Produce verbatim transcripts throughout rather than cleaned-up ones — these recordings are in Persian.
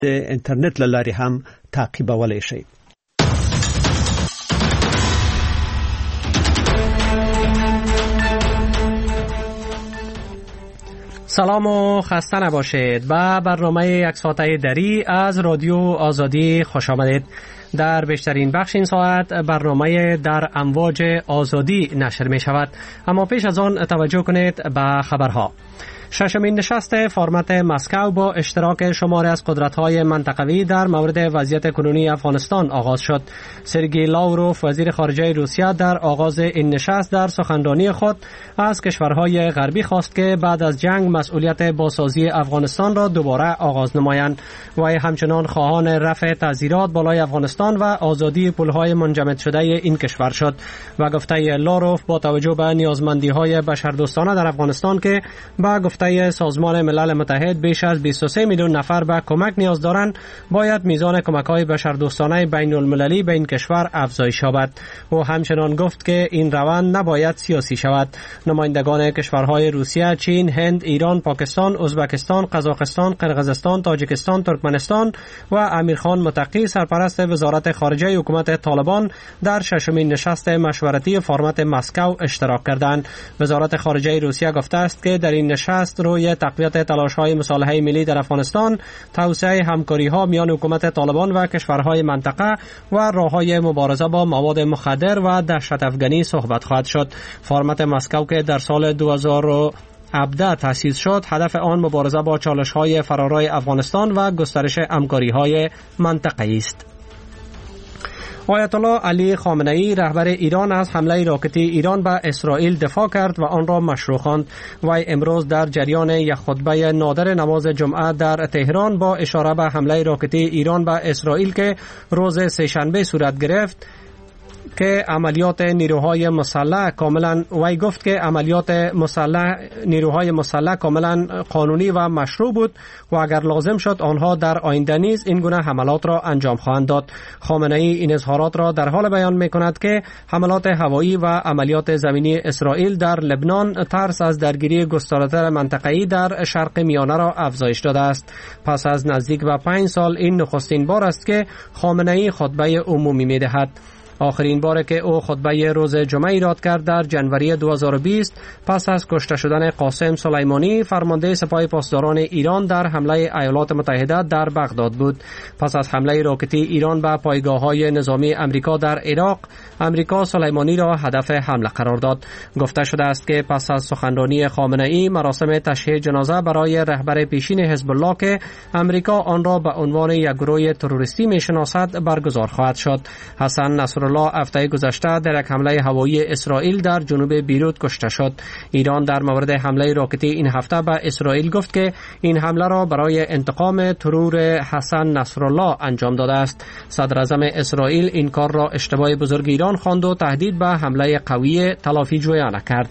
انټرنیټ له لارې هم تعقیبولی شئ. سلام و خسته نباشید. به برنامه یک ساعته دری از رادیو آزادی خوش آمدید. در بیشترین بخش این ساعت برنامه در امواج آزادی نشر می شود، اما پیش از آن توجه کنید به خبرها. ششمین نشست فرمت مسکو با اشتراک شماری از قدرت‌های منطقوی در مورد وضعیت کنونی افغانستان آغاز شد. سرگئی لاوروف وزیر خارجه روسیه در آغاز این نشست در سخنرانی خود از کشورهای غربی خواست که بعد از جنگ مسئولیت بازسازی افغانستان را دوباره آغاز نمایند و همچنان خواهان رفع تعزیرات بالای افغانستان و آزادی پولهای منجمد شده این کشور شد و گفته لاوروف با توجه به نیازمندی‌های بشردوستانه در افغانستان که با گفته سازمان ملل متحد بیش از بیست و سه میلیون نفر به کمک نیاز دارند، باید میزان کمک‌های بشردوستانه بین المللی به این کشور افزایش یابد. او همچنان گفت که این روند نباید سیاسی شود. نمایندگان کشورهای روسیه، چین، هند، ایران، پاکستان، ازبکستان، قزاقستان، قرقیزستان، تاجیکستان، ترکمنستان و امیرخان متقی سرپرست وزارت خارجه حکومت طالبان در ششمین نشست مشورتی فرمت مسکو اشتراک کردند. وزارت خارجه روسیه گفته است که در این نشست روی تقویت تلاش‌های مصالحه ملی در افغانستان، توسعه همکاری‌ها میان حکومت طالبان و کشورهای منطقه و راه‌های مبارزه با مواد مخدر و دهشت افغانی صحبت خواهد شد. فرمت مسکو که در سال دو هزار و هفده تأسیس شد، هدف آن مبارزه با چالش‌های فرارای افغانستان و گسترش همکاری‌های منطقه‌ای است. آیت الله علی خامنه‌ای رهبر ایران از حمله راکتی ایران به اسرائیل دفاع کرد و آن را مشروع خواند. وی امروز در جریان یک خطبه نادر نماز جمعه در تهران با اشاره به حمله راکتی ایران به اسرائیل که روز سه‌شنبه صورت گرفت که عملیات نیروهای مسلح کاملا وی گفت که عملیات مسلح نیروهای مسلح کاملا قانونی و مشروع بود و اگر لازم شد آنها در آینده نیز این گونه حملات را انجام خواهند داد. خامنه‌ای این اظهارات را در حال بیان می‌کند که حملات هوایی و عملیات زمینی اسرائیل در لبنان ترس از درگیری گسترده‌تر منطقه‌ای در شرق میانه را افزایش داده است. پس از نزدیک به پنج سال این نخستین بار است که خامنه‌ای خطبه عمومی می‌دهد. آخرین بار که او خطبه روز جمعه ایراد کرد در جنوری دو هزار و بیست پس از کشته شدن قاسم سلیمانی فرمانده سپاه پاسداران ایران در حمله ایالات متحده در بغداد بود. پس از حمله راکتی ایران به پایگاه‌های نظامی امریکا در عراق، امریکا سلیمانی را هدف حمله قرار داد. گفته شده است که پس از سخنرانی خامنه‌ای مراسم تشییع جنازه برای رهبر پیشین حزب الله که امریکا آن را به عنوان یک گروه تروریستی می‌شناسد برگزار خواهد شد. حسن نصرالله هفته گذشته در یک حمله هوایی اسرائیل در جنوب بیروت کشته شد. ایران در مورد حمله راکتی این هفته به اسرائیل گفت که این حمله را برای انتقام ترور حسن نصرالله انجام داده است. صدر اعظم اسرائیل این کار را اشتباه بزرگ ایران خواند و تهدید به حمله قوی تلافی جویانه کرد.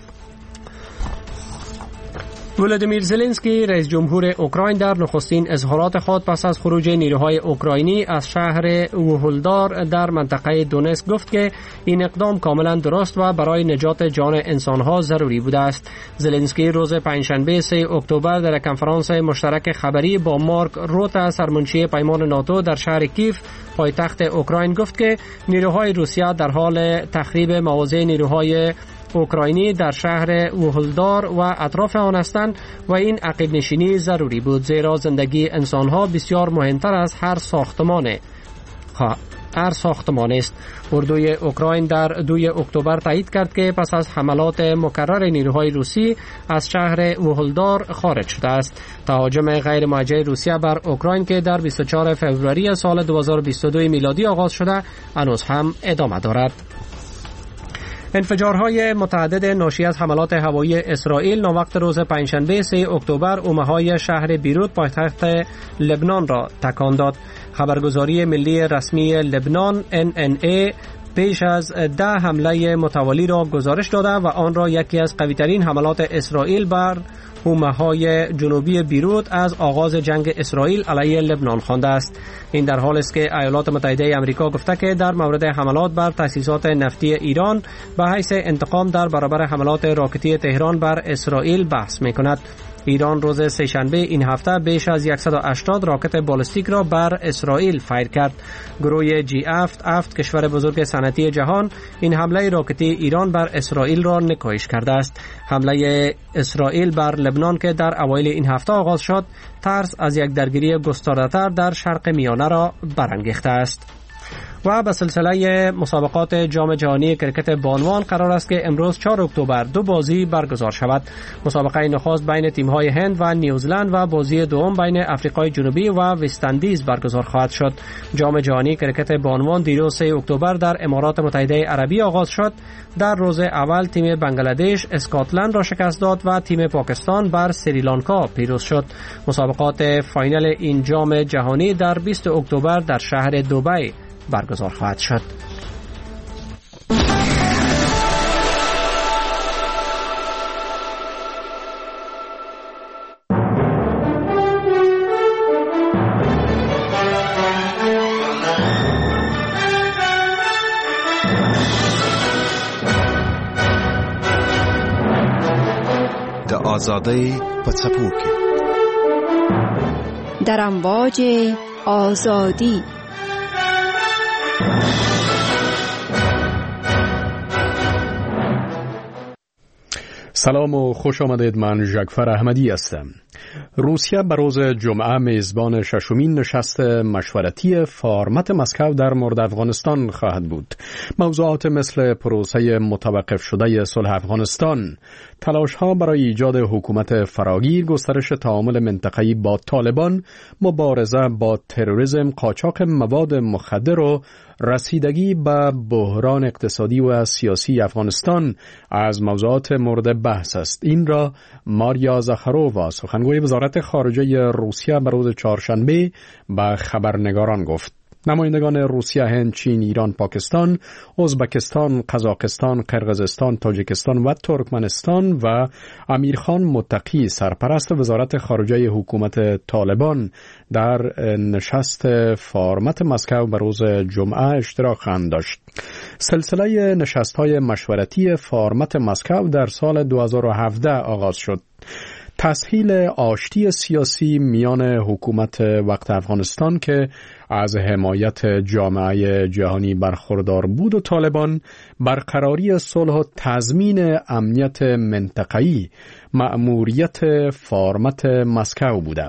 ولادیمیر زلنسکی رئیس جمهور اوکراین در نخستین اظهارات خود پس از خروج نیروهای اوکراینی از شهر وولودار در منطقه دونتسک گفت که این اقدام کاملا درست و برای نجات جان انسانها ضروری بوده است. زلنسکی روز پنجشنبه سه اکتبر در کنفرانس مشترک خبری با مارک روتا سرمنشی پیمان ناتو در شهر کیف پایتخت اوکراین گفت که نیروهای روسیه در حال تخریب مواضع نیروهای اوکراینی در شهر وولودار و اطراف آن هستند و این عقب نشینی ضروری بود، زیرا زندگی انسانها بسیار مهمتر از هر ساختمان هر ساختمان است. اردوی اوکراین در دوی اکتبر تایید کرد که پس از حملات مکرر نیروهای روسی از شهر وولودار خارج شده است. تهاجم غیر موجه روسیه بر اوکراین که در بیست و چهارم فوریه سال دو هزار و بیست و دو میلادی آغاز شده هنوز هم ادامه دارد. انفجارهای متعدد ناشی از حملات هوایی اسرائیل ناوقت روز پنجشنبه سه اکتبر عمه‌های شهر بیروت پایتخت لبنان را تکان داد. خبرگزاری ملی رسمی لبنان ان ان ای پیش از ده حمله متوالی را گزارش داده و آن را یکی از قوی‌ترین حملات اسرائیل بر حومه‌های جنوبی بیروت از آغاز جنگ اسرائیل علیه لبنان خوانده است. این در حالی است که ایالات متحده آمریکا گفته که در مورد حملات بر تأسیسات نفتی ایران به حیث انتقام در برابر حملات راکتی تهران بر اسرائیل بحث می‌کند. ایران روز سه‌شنبه این هفته بیش از صد و هشتاد راکت بالستیک را بر اسرائیل فایر کرد. گروه جی هفت هفت کشور بزرگ صنعتی جهان این حمله راکتی ایران بر اسرائیل را نکوهش کرده است. حمله اسرائیل بر لبنان که در اوایل این هفته آغاز شد، ترس از یک درگیری گسترده‌تر در شرق میانه را برانگیخته است. و به سلسله مسابقات جام جهانی کرکت بانوان قرار است که امروز چهارم اکتبر دو بازی برگزار شود. مسابقه نخست بین تیم‌های هند و نیوزلند و بازی دوم بین آفریقای جنوبی و وست اندیز برگزار خواهد شد. جام جهانی کرکت بانوان دیروز سوم اکتبر در امارات متحده عربی آغاز شد. در روز اول تیم بنگلادش اسکاتلند را شکست داد و تیم پاکستان بر سریلانکا پیروز شد. مسابقات فاینال این جام جهانی در بیستم اکتبر در شهر دبی برگزار خواهد شد. د آزادی په څپو کې در امواج آزادی. سلام و خوش آمدید. من جعفر احمدی هستم. روسیه به روز جمعه میزبان ششمین نشست مشورتی فارمت مسکو در مورد افغانستان خواهد بود. موضوعات مثل پروسه متوقف شده صلح افغانستان، تلاش‌ها برای ایجاد حکومت فراگیر، گسترش تعامل منطقه‌ای با طالبان، مبارزه با تروریسم، قاچاق مواد مخدر و رسیدگی به بحران اقتصادی و سیاسی افغانستان از موضوعات مورد بحث است. این را ماریا زاخارووا، سخنگوی وزارت خارجه روسیه، به روز چهارشنبه به خبرنگاران گفت. نمایندگان روسیه، هند، چین، ایران، پاکستان، ازبکستان، قزاقستان، قرقیزستان، تاجیکستان و ترکمنستان و امیرخان متقی، سرپرست وزارت خارجه حکومت طالبان، در نشست فارمت مسکو به روز جمعه اشتراک خواهند داشت. سلسله نشست‌های مشورتی فارمت مسکو در سال دو هزار و هفده آغاز شد. تسهیل آشتی سیاسی میان حکومت وقت افغانستان که از حمایت جامعه جهانی برخوردار بود و طالبان، برقراری صلح و تضمین امنیت منطقه‌ای مأموریت فارمت مسکو بوده.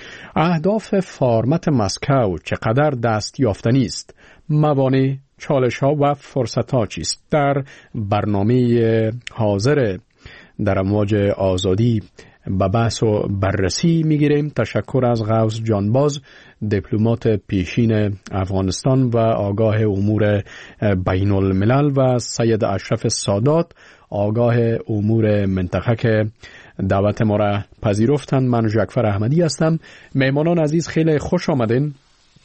اهداف فارمت مسکو چقدر دست یافتنی است؟ موانع، چالش‌ها و فرصت‌ها چیست؟ در برنامه حاضر در امواج آزادی به بحث و بررسی میگیریم. تشکر از غوث جانباز، دیپلمات پیشین افغانستان و آگاه امور بین الملل، و سید اشرف سادات، آگاه امور منطقه که دعوت ما را پذیرفتند. من جعفر احمدی هستم. مهمانان عزیز خیلی خوش آمدین.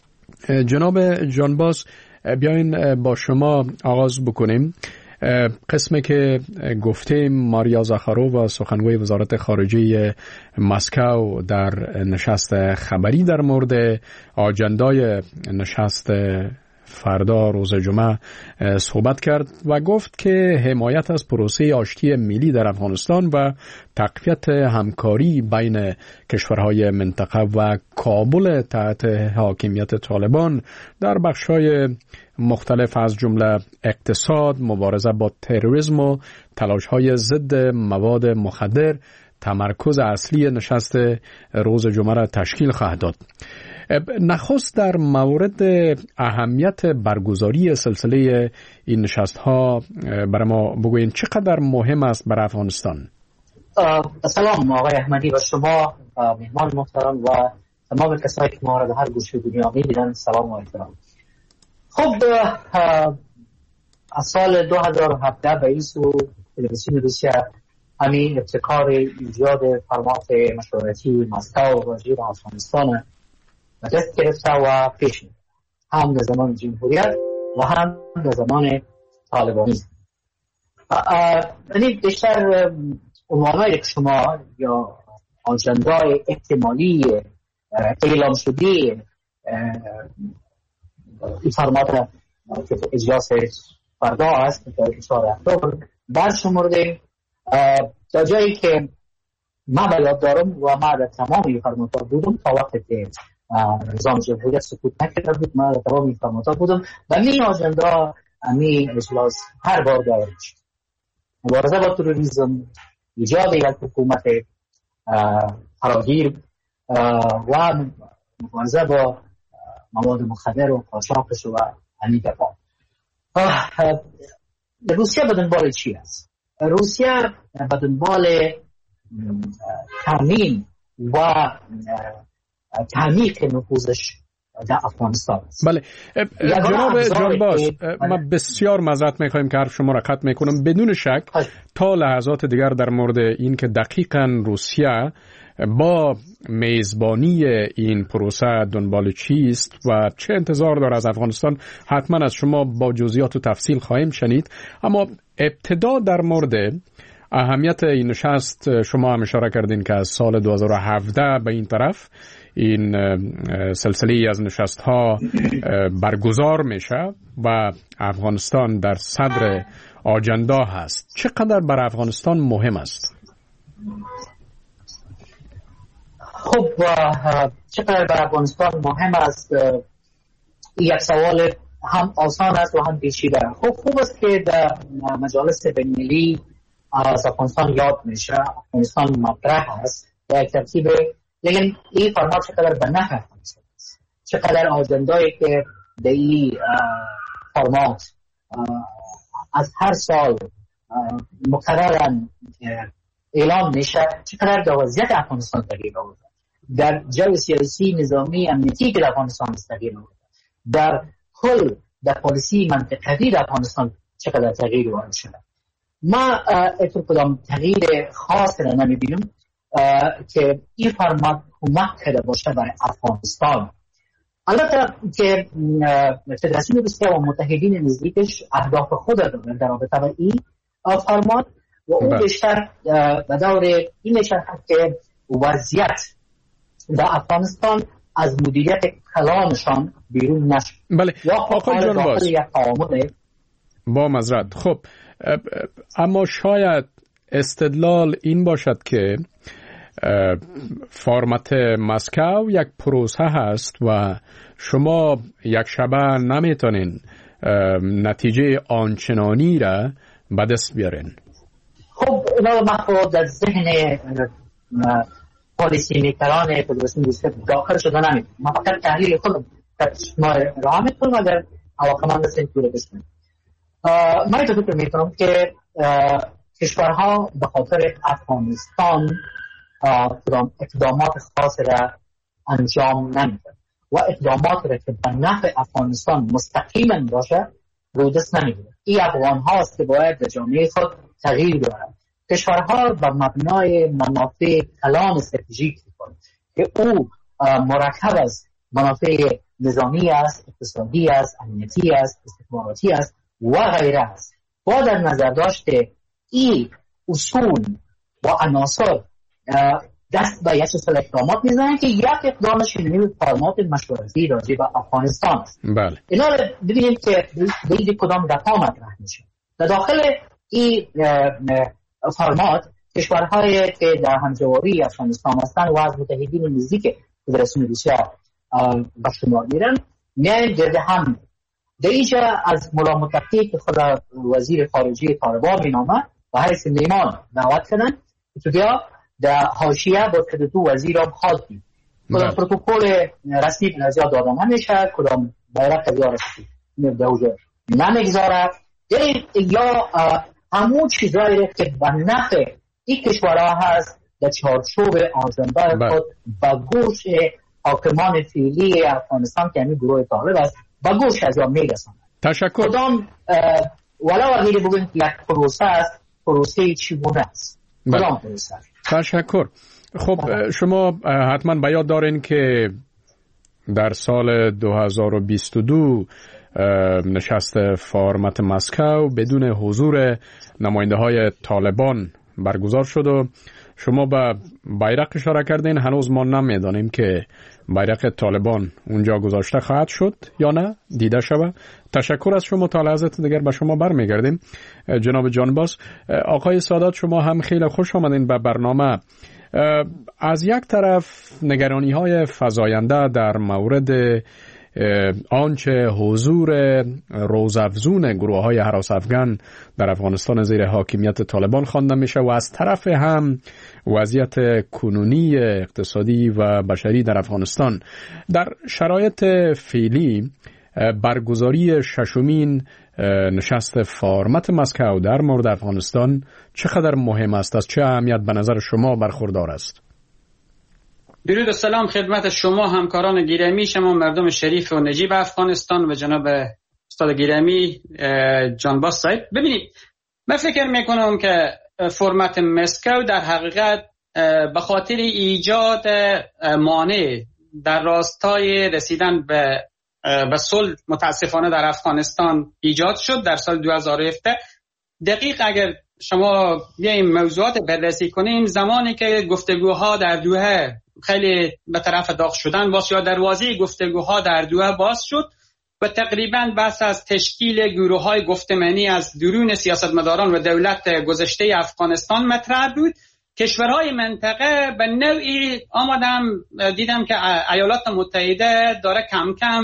جناب جانباز، بیاین با شما آغاز بکنیم. قسمی که گفتیم ماریا زاخارووا، سخنگوی وزارت خارجه مسکو، در نشست خبری در مورد آجندای نشست فردا روز جمعه صحبت کرد و گفت که حمایت از پروسه آشتی ملی در افغانستان و تقویت همکاری بین کشورهای منطقه و کابل تحت حاکمیت طالبان در بخش‌های مختلف از جمله اقتصاد، مبارزه با تروریسم و تلاش‌های ضد مواد مخدر تمرکز اصلی نشست روز جمعه را تشکیل خواهد داد. نخست در مورد اهمیت برگزاری سلسله این نشست‌ها برای ما بگوین چقدر مهم است برای افغانستان؟ سلام آقای احمدی و شما مهمان محترم و تمام کسایی که ما را در هر گوشه دنیا می‌بینند، سلام و احترام. خب از سال دو هزار و هفده رئیس و تلویزیون روسیه همین ابتکار ایجاد فرمات مشورتی مسکو راجع به افغانستان و دست گرفته و پیش هم در زمان جمهوریت و هم در زمان طالبانیسم. یعنی بیشتر عنوانایی که شما یا آجندای احتمالی اعلام شده این فرمات که اجلاس فردا است که چهارم اکتبر برشمردیم، تا جایی که ما به یاد دارم و ما در تمام این فرمان‌ها بودم تا وقتی که نظام جمهوریت سقوط نکرده بود. ما در تمام این فرمان‌ها بودم و می آجنده می اجلاس هر بار دایر میشه. مبارزه با تروریسم، ایجاد یک حکومت فراگیر و مبارزه با مواد مخدر و قاچاقش و همین دفاع. روسیه به دنبال چی است؟ روسیه به دنبال تامین و تعمیق نفوذش در افغانستان است. بله جناب جانباز، ما بسیار معذرت میخوایم که حرف شما را قطع میکنم. بدون شک تا لحظات دیگر در مورد این که دقیقاً روسیه با میزبانی این پروسه دنبال چیست و چه انتظار داره از افغانستان حتما از شما با جزئیات و تفصیل خواهیم شنید. اما ابتدا در مورد اهمیت این نشست شما هم اشاره کردین که از سال دو هزار و هفده به این طرف این سلسله از نشست ها برگزار میشه و افغانستان در صدر آجندا هست. چقدر بر افغانستان مهم است؟ خب چقدر بر افغانستان مهم است یک سوال هم آسان است و هم پیچیده. خب خوب است که در مجالس بین‌المللی از افغانستان یاد میشه، افغانستان مطرح است و یک ترتیب، لیکن این فرمات چقدر به نفع افغانستان است، چقدر آجندایی که در این فرمات از هر سال مکرراً اعلام میشه، چقدر در وضعیت افغانستان تغییر آورده، در جو سیاسی نظامی امنیتی که در افغانستان تغییر آورده، در کل در پالیسی منطقه‌ای در افغانستان چقدر تغییر وارد شده. ما اتو کدام تغییر خاص را نمیبینم که این فرمات کمک کرده باشه برای افغانستان. البته که فدراسیون روسیه و متحدین نزدیکش اهداف خود دارن در رابطه با این فرمات و اون بیشتر به دور این نشان که وضعیت در افغانستان از مدیریت کلانشان بیرون نشد. بله آقای جانباز با معذرت. خب اما شاید استدلال این باشد که فرمت مسکو یک پروسه هست و شما یک شبه نمیتونین نتیجه آنچنانی را به دست بیارین. خب اینا ما خود در ذهن پالیسی میکران فدراسیون روسیه داخل شده نمید. ما فقط تحلیل خودم ما راه میکنم اگر علاقمند هستین توله بشنید. ما این فکر میکنم که کشورها به خاطر افغانستان اقدامات خاص را انجام نمیدن و اقدامات را که به نفع افغانستان مستقیما باشه رو دست نمیگیرن. این افغان هاست که باید در جامعه خود تغییر بیارن. کشورها به مبنای منافع کلان استراتژیک میکنن که او مرکب از منافع نظامی است، اقتصادی است، امنیتی است، استخباراتی است و غیره است. با در نظر داشته این اصول و عناصر دست به یک سلسله اقدامات میزنن که یک اقدامش اینمی فرمات مشورتی راجع به افغانستان است. بله. اینا رو ببینیم که به کدام دفعه مطرح میشه. در داخل این فرمات کشورهایی که در همجواری افغانستان هستند و از متحدین نزدیک فدراسیون روسیه به شمار میرن میان گرد هم. در اینجا از مولا متقی که خود وزیر خارجه طالبان مینامه و حیث میمان دعوت کردن که بیا در حاشیه با دو وزیر هم خواستیم. کدام پروتکل رسمی به نظر داده نمیشه، کدام بیرق از یا رسمی به حضور نمیگذاره، یا همون چیزایی که به نفع این کشورها هست در چارچوب آجنده خود به گوش حاکمان فعلی افغانستان که همین گروه طالب است به گوش از آن میرسند. تشکر. کدام ولو اگه بگویم یک پروسه است، پروسه چگونه است؟ کدام پروسه؟ تشکر. خب شما حتما به یاد دارین که در سال دو هزار و بیست و دو نشست فرمت مسکو بدون حضور نماینده های طالبان برگزار شد و شما به بیرق اشاره کردین. هنوز ما نمیدانیم که بیرق طالبان اونجا گذاشته خواهد شد یا نه، دیده شود. تشکر از شما. تا لحظات دیگر به شما برمیگردیم. جناب جانباز. آقای سادات شما هم خیلی خوش آمدین به برنامه. از یک طرف نگرانی های فزاینده در مورد آنچه حضور روزافزون گروه های هراس افغان در افغانستان زیر حاکمیت طالبان خوانده میشه و از طرف هم وضعیت کنونی اقتصادی و بشری در افغانستان. در شرایط فعلی برگزاری ششمین نشست فارمت مسکو در مورد افغانستان چقدر مهم است؟ از چه اهمیت به نظر شما برخوردار است؟ درود و سلام خدمت شما همکاران گرامی، شما مردم شریف و نجیب افغانستان و جناب استاد گرامی جانباز صاحب. ببینید، من فکر میکنم که فرمت مسکو در حقیقت به خاطر ایجاد مانع در راستای رسیدن به به صلح متاسفانه در افغانستان ایجاد شد در سال دو هزار و هفده. دقیق اگر شما بیایم موضوعات بررسی کنیم، زمانی که گفتگوها در دوحه خیلی به طرف داغ شدن باز یا دروازه گفتگوها در دوحه باز شد و تقریبا بحث از تشکیل گروه‌های گفتمانی از درون سیاستمداران و دولت گذشته افغانستان مطرح بود. کشورهای منطقه به نوعی آمدم دیدم که ایالات متحده داره کم کم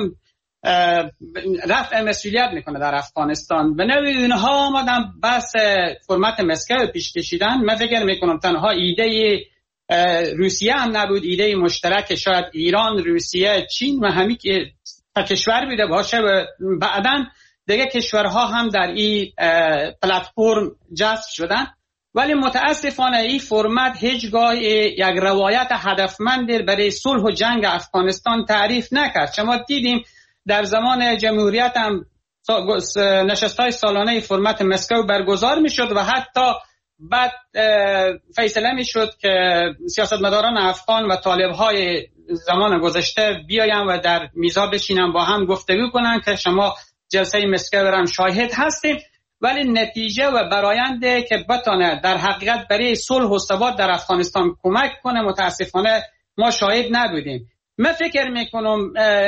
رفع مسئولیت میکنه در افغانستان. به نوعی اونها آمدم بحث فرمت مسکو پیش کشیدن. من فکر میکنم تنها ایده روسیه هم نبود، ایده مشترک شاید ایران، روسیه، چین و همین کشور بوده باشه و بعداً دیگه کشورها هم در این پلتفرم جذب شدن. ولی متاسفانه این فرمت هیچگاه یک روایت هدفمند برای صلح و جنگ افغانستان تعریف نکرد. شما دیدیم در زمان جمهوریت هم نشست‌های سالانه فرمت مسکو برگزار میشد و حتی بعد فیصله میشد که سیاستمداران افغان و طالب‌های زمان گذشته بیاین و در میزا بشینن با هم گفتگو کنن که شما جلسه مسکو را هم شاهد هستید. ولی نتیجه و براینده که بتانه در حقیقت برای صلح و ثبات در افغانستان کمک کنه متاسفانه ما شاهد نبودیم. من فکر میکنم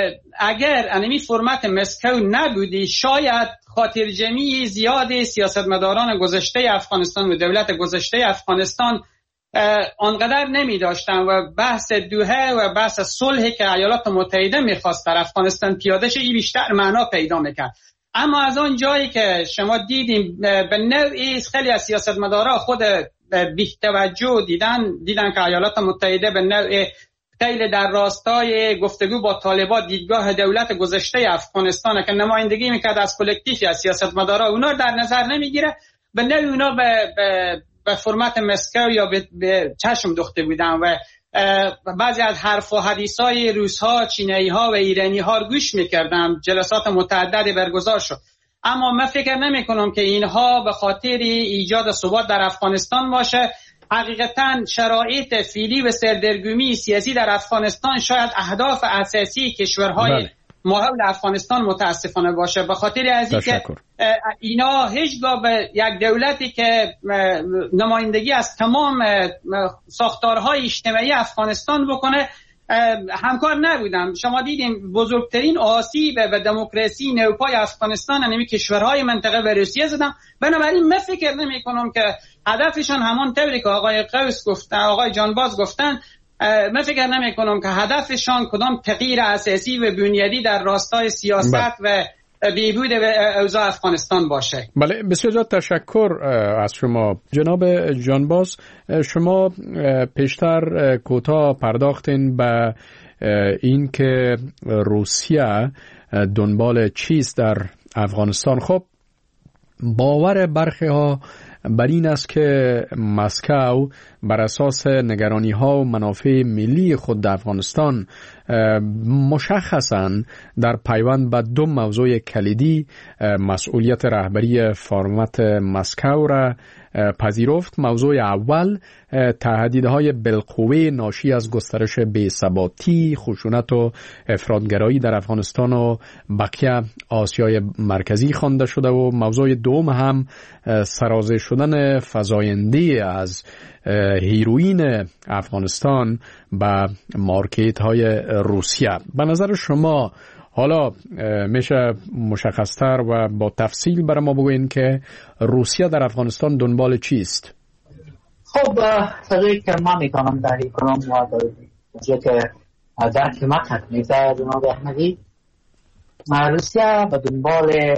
اگر انمی فرمت مسکو نبودی شاید خاطر جمعی زیاد سیاستمداران گذشته افغانستان و دولت گذشته افغانستان آنقدر نمی داشتن و بحث دوحه و بحث صلحی که ایالات متحده میخواست در افغانستان پیاده شه بیشتر معنا پیدا میکرد. اما از آن جایی که شما دیدیم به نوعی خیلی از سیاستمدارا خود بی توجه دیدن دیدن که ایالات متحده به نوعی خیلی در راستای گفتگو با طالبان دیدگاه دولت گذشته افغانستان که نمایندگی میکرد از کلکتیفی از سیاستمدارا اونا در نظر نمیگیره، به نوعی اونا به, به, به فرمت مسکو یا به, به چشم دوخته بودن و بعضی از حرف و حدیثای روس‌ها، چینی‌ها و ایرانی‌ها رو گوش می‌کردم. جلسات متعددی برگزار شد. اما من فکر نمی‌کنم که اینها به خاطر ایجاد ثبات در افغانستان باشه. حقیقتاً شرایط فعلی و سردرگمی سیاسی در افغانستان شاید اهداف اساسی کشورهای بله. محول افغانستان متاسفانه باشه. به خاطر از اینکه اینا هیچگاه به یک دولتی که نمایندگی از تمام ساختارهای اجتماعی افغانستان بکنه همکار نبودن. شما دیدیم بزرگترین آسیب به دموکراسی نوپای افغانستان یعنی کشورهای منطقه به روسیه زدن. بنابراین من فکر نمی کنم که هدفشان همان طوری که آقای قوس گفتن، آقای جانباز گفتن، من فکر نمی کنم که هدفشان کدام تغییر اساسی و بنیادی در راستای سیاست و بهبود اوضاع افغانستان باشه. بله، بسیار زیاد تشکر از شما جناب جانباز. شما پیشتر کوتاه پرداختین به این که روسیه دنبال چیست در افغانستان. خب باور برخی ها بر این است که مسکو بر اساس نگرانی ها و منافع ملی خود در افغانستان مشخصاً در پیوند به دو موضوع کلیدی مسئولیت رهبری فرمت مسکو را پذیرفت. موضوع اول تهدیدهای بالقوه ناشی از گسترش بی‌ثباتی، خشونت و افراطگرایی در افغانستان و بقیه آسیای مرکزی خوانده شده و موضوع دوم هم سرازیر شدن فزاینده از هیروئین افغانستان به مارکت های روسیه. به نظر شما حالا میشه مشخصتر و با تفصیل برای ما بگوین که روسیه در افغانستان دنبال چیست؟ خب فضایی که من میتونم تحلیل کنم و در که در خدمت میگذره جناب احمدی، روسیه به دنبال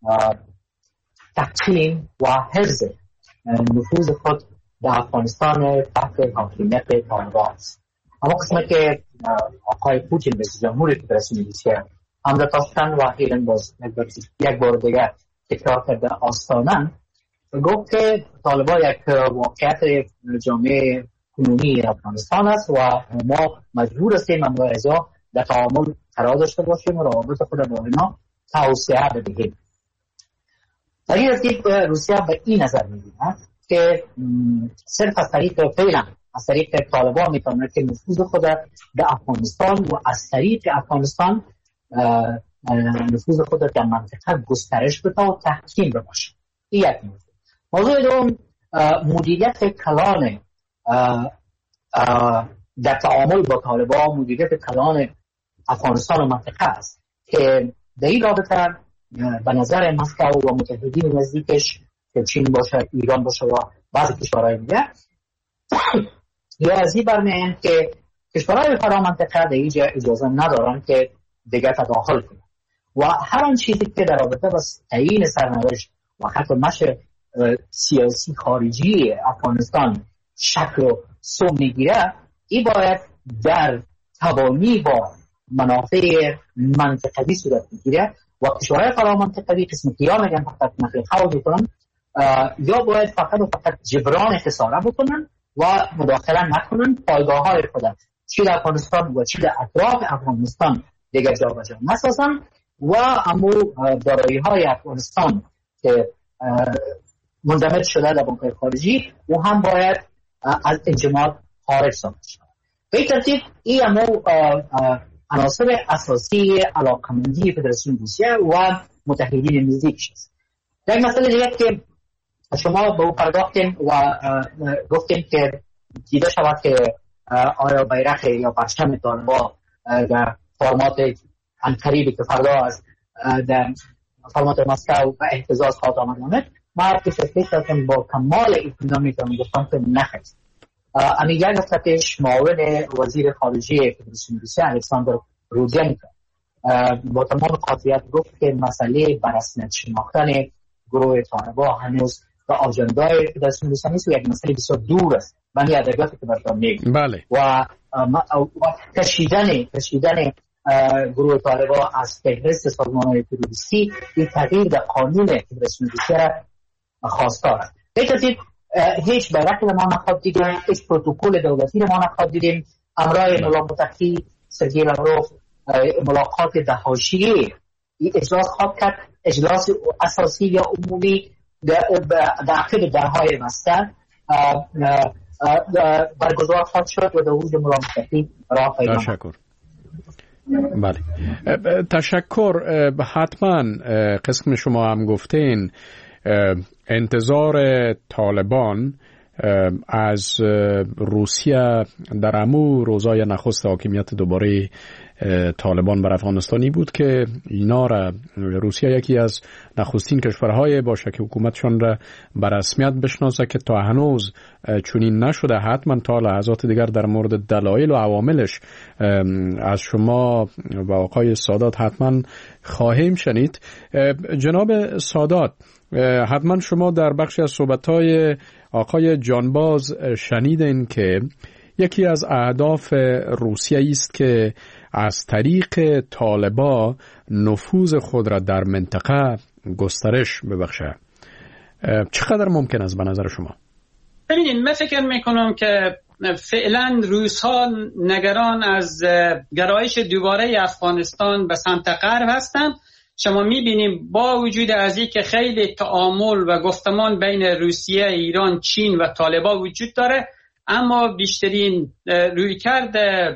تحکیم و حفظ نفوذ خود در افغانستان تحت حاکمیت طالبان است. اما قسمت که آقای پوتین رئیس جمهور فدراسیون روسیه حمله داشتن و ایران باز یک بار دیگر تکرار کرده آستانن، گفت که طالبان یک واقعیت جامعه کنونی افغانستان است و ما مجبور هستیم با ازا در تعامل قرار داشته باشیم و روابط خود با اینا توسعه بدهیم. در این ترتیب روسیه به این نظر می‌بیند که صرف از طریق فعلا از طریق طالبان میتونه که نفوذ خود در افغانستان و از طریق افغانستان نفوذ خود در منطقه گسترش بده و تحکیم بباشه. این یک موضوع. موضوع دوم مدیریت کلان در تعامل با طالبان، مدیریت کلان افغانستان و منطقه است که در این رابطه به نظر مسکو و متحدین نزدیکش که چین باشه، ایران باشه و بعضی کشورهای دیگه یا از این برمی‌آید که کشورهای فرامنطقه در اینجا اجازه ندارن که دیگه تداخل کنن و هر آن چیزی که در رابطه با تعیین سرنوشت و حتی نشر سیاسی خارجی افغانستان شکل و سو میگیره، این باید در تبانی با منافع منطقوی صورت بگیره و کشورهای فرامنطقوی قسمی که یا میگن فقط نقل قول بکنن یا باید فقط و فقط جبران خساره بکنن و مداخله نکنن، پایگاه های خودن چی در افغانستان و چی در اطراف افغانستان دیگر جا بجا نسازن و امو دارایی های افغانستان که منضبط شده در بانک‌های خارجی و هم باید از انجماد خارج ساخته شد. به این ترتیب این امو عناصر اساسی علاقمندی فدراسیون روسیه و متحدین نزدیکش است. یک مسئله دیگه که شما به او پرداختیم و گفتیم که دیده شود که آیا بیرق یا پرچم طالبان در فرمات عنقریبی که فردا از در فرمات مسکو و اهتزاز خواهد آمد، ما که فکر کردیم با کمال اطمینان میتونم گفتم که نخیر. امی یک هفتهش معاون وزیر خارجه فدراسیون روسیه الکساندر رودزنکو با تمام قاطعیت گفت که مسئله بررسیت شناختن گروه طالبان هنوز به آجندای فدراسیون روسیه نیست و یک مسئله بسیار دور است. من یه ادبیاتی که براتون میگم. بله. و کشیدن کشیدن گروه طالبان از فهرست سازمان‌های تروریستی این تغییر در قانون فدراسیون روسیه را خواستار است. به ترتیب هیچ بیرقی ما نخواد دیدیم، هیچ پروتکل دولتی ما نخواد دیدیم. امرای ملا متقی سرگئی لاوروف ملاقات ده حاشیه‌ای اجلاس خواد کرد، اجلاس اساسی یا عمومی در عقب درهای بسته برگزار خواهد شد و در حضور ملا متقی راه پیدا. تشکر. بله تشکر. حتما قسم شما هم گفتین انتظار طالبان از روسیه در امو روزای نخست حاکمیت دوباره طالبان بر افغانستانی بود که اینا را روسیه یکی از نخستین کشورهای باشه که حکومتشان را به رسمیت بشناسه که تا هنوز چنین نشده. حتما تا لحظات دیگر در مورد دلایل و عواملش از شما و آقای سادات حتما خواهیم شنید. جناب سادات، حتما شما در بخشی از صحبت‌های آقای جانباز شنیدین که یکی از اهداف روسیه است که از طریق طالبان نفوذ خود را در منطقه گسترش ببخشه. چقدر ممکن است به نظر شما؟ ببینید، من فکر میکنم که فعلا روس‌ها نگران از گرایش دوباره افغانستان به سمت غرب هستند. شما میبینیم با وجود از این که خیلی تعامل و گفتمان بین روسیه، ایران، چین و طالبان وجود داره، اما بیشترین رویکرد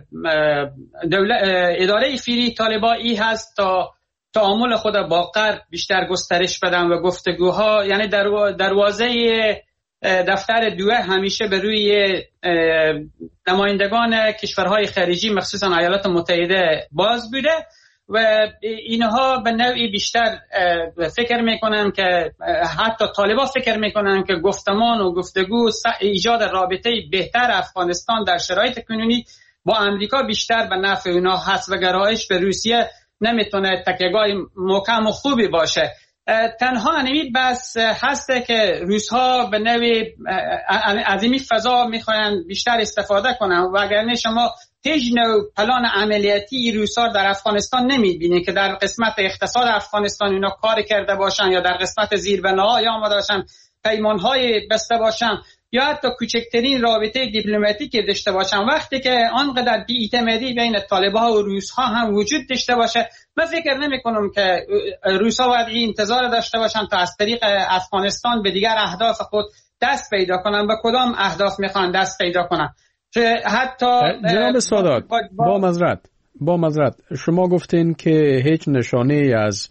اداره فیری طالبان ای هست تا تعامل خود با غرب بیشتر گسترش بدن و گفتگوها، یعنی دروازه دفتر دوه همیشه به روی نمایندگان کشورهای خارجی مخصوصا ایالات متحده باز بوده و اینها به نوعی بیشتر فکر میکنن که حتی طالبان فکر میکنن که گفتمان و گفتگو ایجاد رابطه بهتر افغانستان در شرایط کنونی با امریکا بیشتر به نفع اونا هست و گرایش به روسیه نمیتونه تکیه‌گاه محکم و خوبی باشه. تنها انمی بس هسته که روس‌ها به نوعی از این فضا میخواین بیشتر استفاده کنن و اگر شما هیچ نوع پلان عملیاتی روس‌ها در افغانستان نمیبینید که در قسمت اقتصاد افغانستان اینا کار کرده باشن یا در قسمت زیربناهای آماده باشن، پیمانهای بسته باشن یا حتی کوچکترین رابطه دیپلماتیکی داشته باشن، وقتی که آنقدر بی‌اعتمادی بین طالبان و روس‌ها هم وجود داشته باشه، من فکر نمی‌کنم که روس‌ها باید این انتظار داشته باشن تا از طریق افغانستان به دیگر اهداف خود دست پیدا کنن. به کدام اهداف میخوان دست پیدا کنن؟ که حتی جناب سادات با معذرت با معذرت شما گفتین که هیچ نشانه از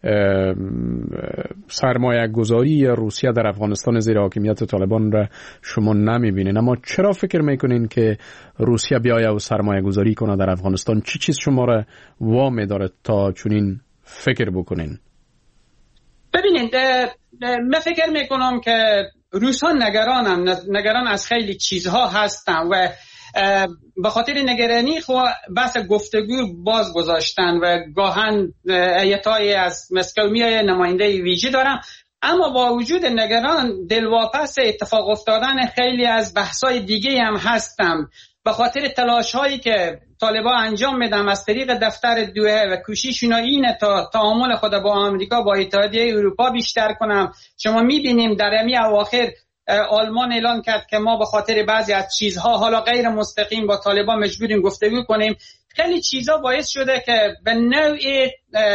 سرمایه گذاری روسیه در افغانستان زیر حاکمیت طالبان را شما نمیبینین، اما چرا فکر میکنین که روسیه بیایه و سرمایه گذاری کنه در افغانستان؟ چی چیز شما را وامی داره تا چنین فکر بکنین؟ ببینید، من فکر میکنم که روس‌ها نگرانن نگران از خیلی چیزها هستن و به خاطر نگرانی خو بحث گفتگو باز گذاشتن و گاهن ایتای از مسکو میای نماینده ویژه دارم، اما با وجود نگران دلواپس اتفاق افتادن خیلی از بحث‌های دیگه هم هستم. به خاطر تلاش هایی که طالبان انجام میدن از طریق دفتر دوحه و کوشششون اینه تا تعامل خود با آمریکا با اتحادیه اروپا بیشتر کنم. شما میبینیم در امی اواخر آلمان اعلان کرد که ما به خاطر بعضی از چیزها حالا غیر مستقیم با طالبان مجبوریم گفتگو کنیم. خیلی چیزها باعث شده که به نوعی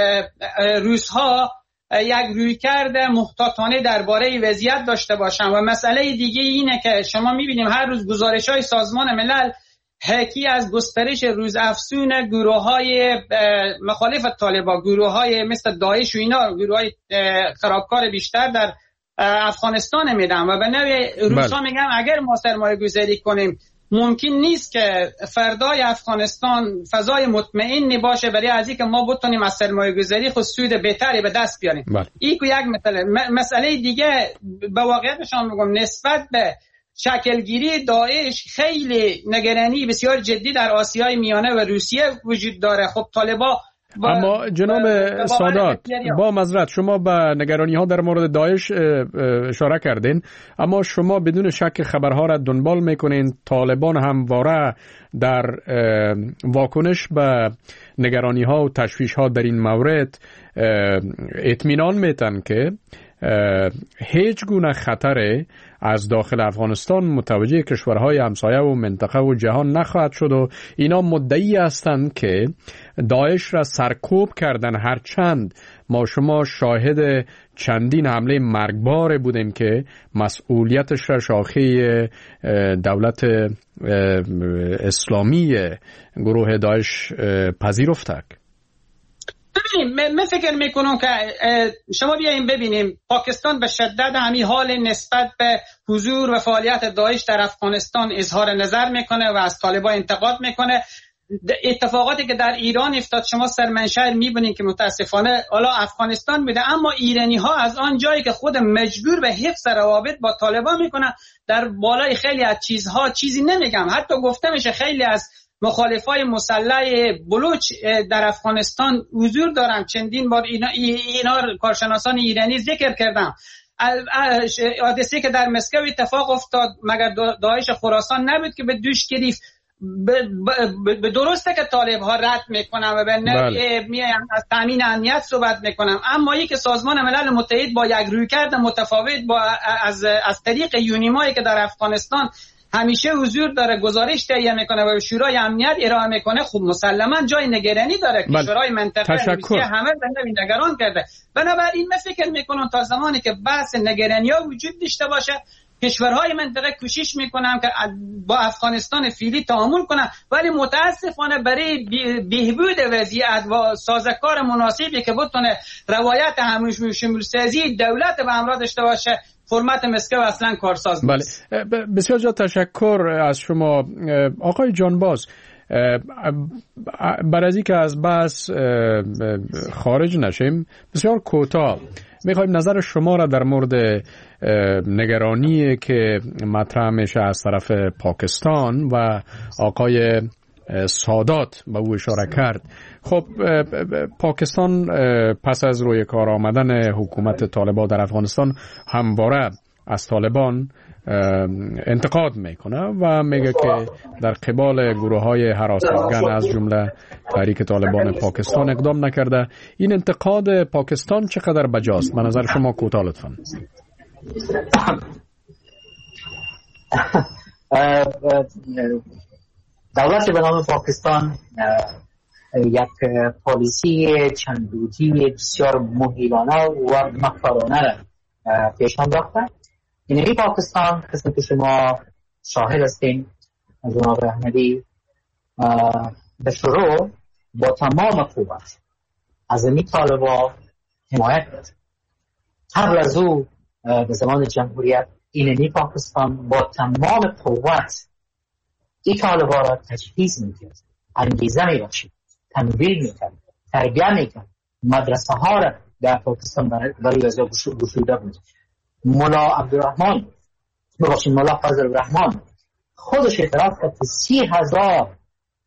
روس‌ها یک رویکرد محتاطانه درباره وضعیت داشته باشن و مسئله دیگه اینه که شما میبینیم هر روز گزارش‌های سازمان ملل حکی از گسترش روزافزون گروه‌های مخالف طالبان، گروه‌های مثل داعش و اینا، گروه‌های خرابکار بیشتر در افغانستان میدن و به نوعی روس‌ها میگن اگر ما سرمایه گذاری کنیم ممکن نیست که فردای افغانستان فضای مطمئنی باشه برای از اینکه ما بتونیم از سرمایه گذاری خود سود بهتری به دست بیاریم. این که یک مسئله مسئله دیگه به واقعیت شما میگم نسبت به شکلگیری داعش خیلی نگرانی بسیار جدی در آسیای میانه و روسیه وجود داره. خب طالبان اما جناب سادات با معذرت شما به نگرانی ها در مورد داعش اشاره کردین، اما شما بدون شک خبرها را دنبال میکنین. طالبان همواره در واکنش به نگرانی ها و تشویش ها در این مورد اطمینان میتن که هیچ گونه خطر از داخل افغانستان متوجه کشورهای همسایه و منطقه و جهان نخواهد شد و اینا مدعی هستند که داعش را سرکوب کردن، هرچند ما شما شاهد چندین حمله مرگبار بودیم که مسئولیتش را شاخه دولت اسلامی گروه داعش پذیرفته. ببینیم، من فکر میکنم که شما بیاییم ببینیم پاکستان به شدت همین حال نسبت به حضور و فعالیت داعش در افغانستان اظهار نظر میکنه و از طالبان انتقاد میکنه. اتفاقاتی که در ایران افتاد شما سرمنشأ میبینید که متاسفانه حالا افغانستان بوده، اما ایرانی ها از آن جایی که خود مجبور به حفظ روابط با طالبان میکنن در بالای خیلی از چیزها چیزی نمیگم. حتی گفته میشه خیلی از مخالفای مسلح بلوچ در افغانستان حضور دارن. چندین بار اینا, اینا کارشناسان ایرانی ذکر کردم. حادثه‌ای که در مسکو اتفاق افتاد مگر داعش خراسان نبود که به دوش گرفت؟ به درسته که طالب ها رد میکنن و به نوعی میایم از تامین امنیت صحبت میکنم، اما یک که سازمان ملل متحد با یک رویکرد متفاوت با از از طریق یونیمایی که در افغانستان همیشه حضور داره گزارش تهیه میکنه و شورای امنیت ارائه میکنه، خب مسلما جای نگرانی داره که شورای منطقه روسیه همه به نوعی نگران کرده. بنابراین من فکر میکنم تا زمانی که بحث نگرانی ها وجود داشته باشه کشورهای منطقه کوشش میکنن که با افغانستان فعلی تعامل کنن، ولی متاسفانه برای بهبود وضعیت و سازوکار مناسبی که بتونه روایت همشمولسازی دولت به همراه داشته باشه فرمت مسکو اصلا کارساز نیست. بله، بسیار جا تشکر از شما. آقای جانباز، برای که از بحث خارج نشیم بسیار کوتاه میخوایم نظر شما را در مورد نگرانی که مطرح میشه از طرف پاکستان و آقای سادات به او اشاره کرد. خب پاکستان پس از روی کار آمدن حکومت طالبان در افغانستان همواره از طالبان انتقاد میکنه و میگه که در قبال گروه های هراس افغان از جمله تحریک طالبان پاکستان اقدام نکرده. این انتقاد پاکستان چقدر بجاست؟ به نظر شما کوتاه لطفاً. دولت به نام پاکستان یک پالیسی چند بودی بسیار مهیبانه و مکارانه را پیش انداخته. اینمی پاکستان قسم که شما شاهد هستین جناب احمدی به شروع با تمام قوت از این طالبان حمایت کرد. قبل از او به زمان جمهوریت اینمی پاکستان با تمام قوت این طالبان را تجهیز میکرد، انگیزه میبخشید، تنویر میکرد، تربیه میکرد. مدرسه ها را در پاکستان برای ازا گشوده بود. مولا عبدالرحمن ببخشید مولا فضل الرحمن خودش اعتراف کرد که سی هزار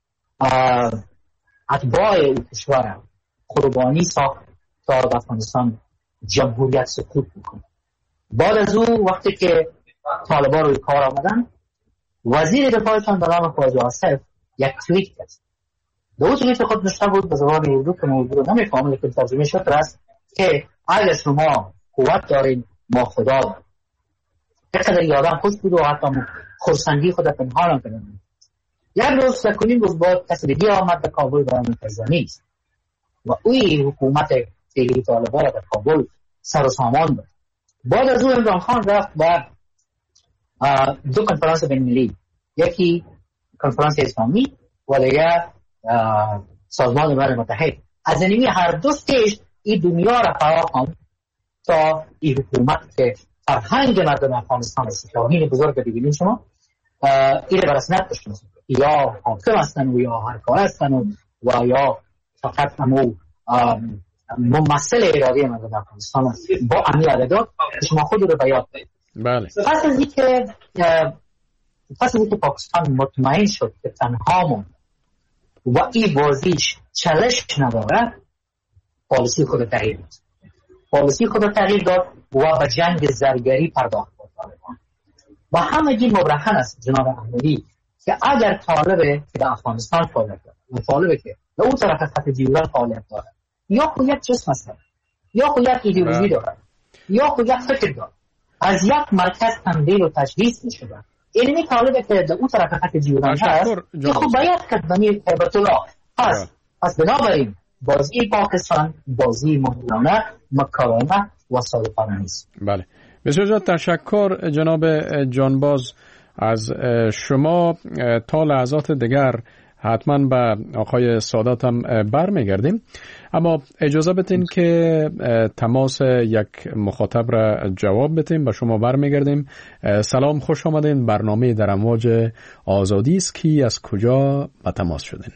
اتباع او کشور قربانی ساخت تا در افغانستان جمهوریت سقوط بکنه. بعد از او وقتی که طالبان روی کار آمدن وزیر دفاعشان به نام خواجه آصف یک توییت کرد. دو توییت خود نشته بود به زبان اردو که موضوع رو نمیفهمم لیکن ترجمه شده است که اگر شما قوت دارین ما خدا داریم. اینقدر یادم خوش بود و حتی خرسندی خود پنهان کنیم. یک روز سکنین روز بعد کسی دیگه آمد به کابل به نام کرزانی است و اوی حکومت فعلی طالبان در کابل سر و سامان بود. بعد از او عمران خان رفت و دو کنفرانس بین‌المللی، یکی کنفرانس اسلامی و دیگر سازمان ملل متحد، از اینمی هر دو استیج این دنیا را فراخواند تا این حکومت که فرهنگ مردم افغانستان است، توهین بزرگ ببینید شما این را برسنت داشتن، یا حاکم هستن و یا هر کار هستن و, و یا فقط همو ممثل اراده مردم افغانستان است. با امی عددات شما خود رو بیان کنید. بله. پس از اینکه پس از اینکه پاکستان مطمئن شد که تنها مون و این بازیش چالش نداره، پالیسی خود تغییر داد. پالیسی خود تغییر داد و به جنگ زرگری پرداخت با طالبان. و همگی مبرهن است جناب احمدی که اگر طالبه که در افغانستان فعالیت داره و طالبه که به اون طرف خط دیولار فعالیت داره، یا خود یک جسم است، یا خود یک ایدئولوژی داره، یا خود یک فکر داره، از یک مرکز تمدید و تجهیز می شده. اینمی طالبه که در اون طرف خط دیولار هست که خب باید کدبانی هیبت الله. پس پس بنابراین بازی پاکستان بازی مهیبانه، مکارانه و صادقانه نیست. بله. بسیار تشکر جناب جانباز از شما. تا لحظات دیگر حتما به آقای سادات هم برمیگردیم، اما اجازه بدین که تماس یک مخاطب را جواب بدیم. به شما برمیگردیم. سلام، خوش آمدین. برنامه در امواج آزادی است. کی از کجا به تماس شدین؟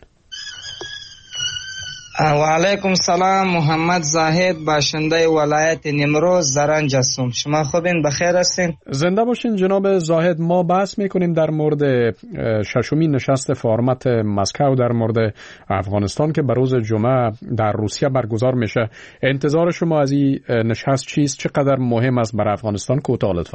و علیکم سلام، محمد زاهد، باشنده ولایت نیمروز زرنج هستم. شما خوبین؟ بخیر هستین؟ زنده باشین جناب زاهد. ما بحث میکنیم در مورد ششمین نشست فارمت مسکو در مورد افغانستان که به روز جمعه در روسیه برگزار میشه. انتظار شما از این نشست چیست؟ چقدر مهم است برای افغانستان؟ کوتاه لطفاً.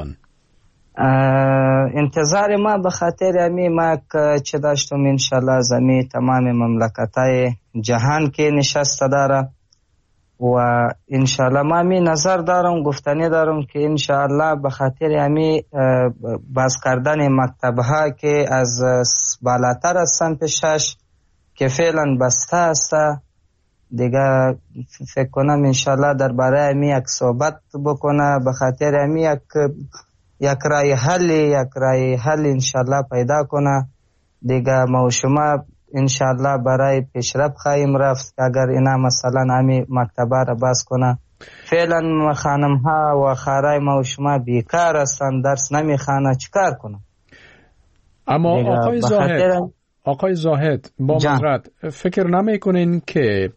انتظار ما به خاطر امی ما که داشتم انشالله از امی تمام مملکتای جهان که نشست داره و انشالله ما می نظر دارم گفتنی دارم که انشالله به خاطر امی باز کردن مکتبها که از بالاتر از سمت شش که فعلا بسته است دیگه فکر کنم انشالله درباره امی یک صحبت بکنه، به خاطر امی یک یک رای حل یک رای حل انشالله پیدا کنه دیگه. ما و شما انشالله برای پیشرفت خواهیم رفت اگر اینا مثلا همی مکتبه را باز کنه. فعلا خانم ها و خارای ما و شما بیکار هستن، درس نمیخوانه، چیکار کنه؟ اما آقای زاهد آقای زاهد با معذرت فکر نمی‌کنین که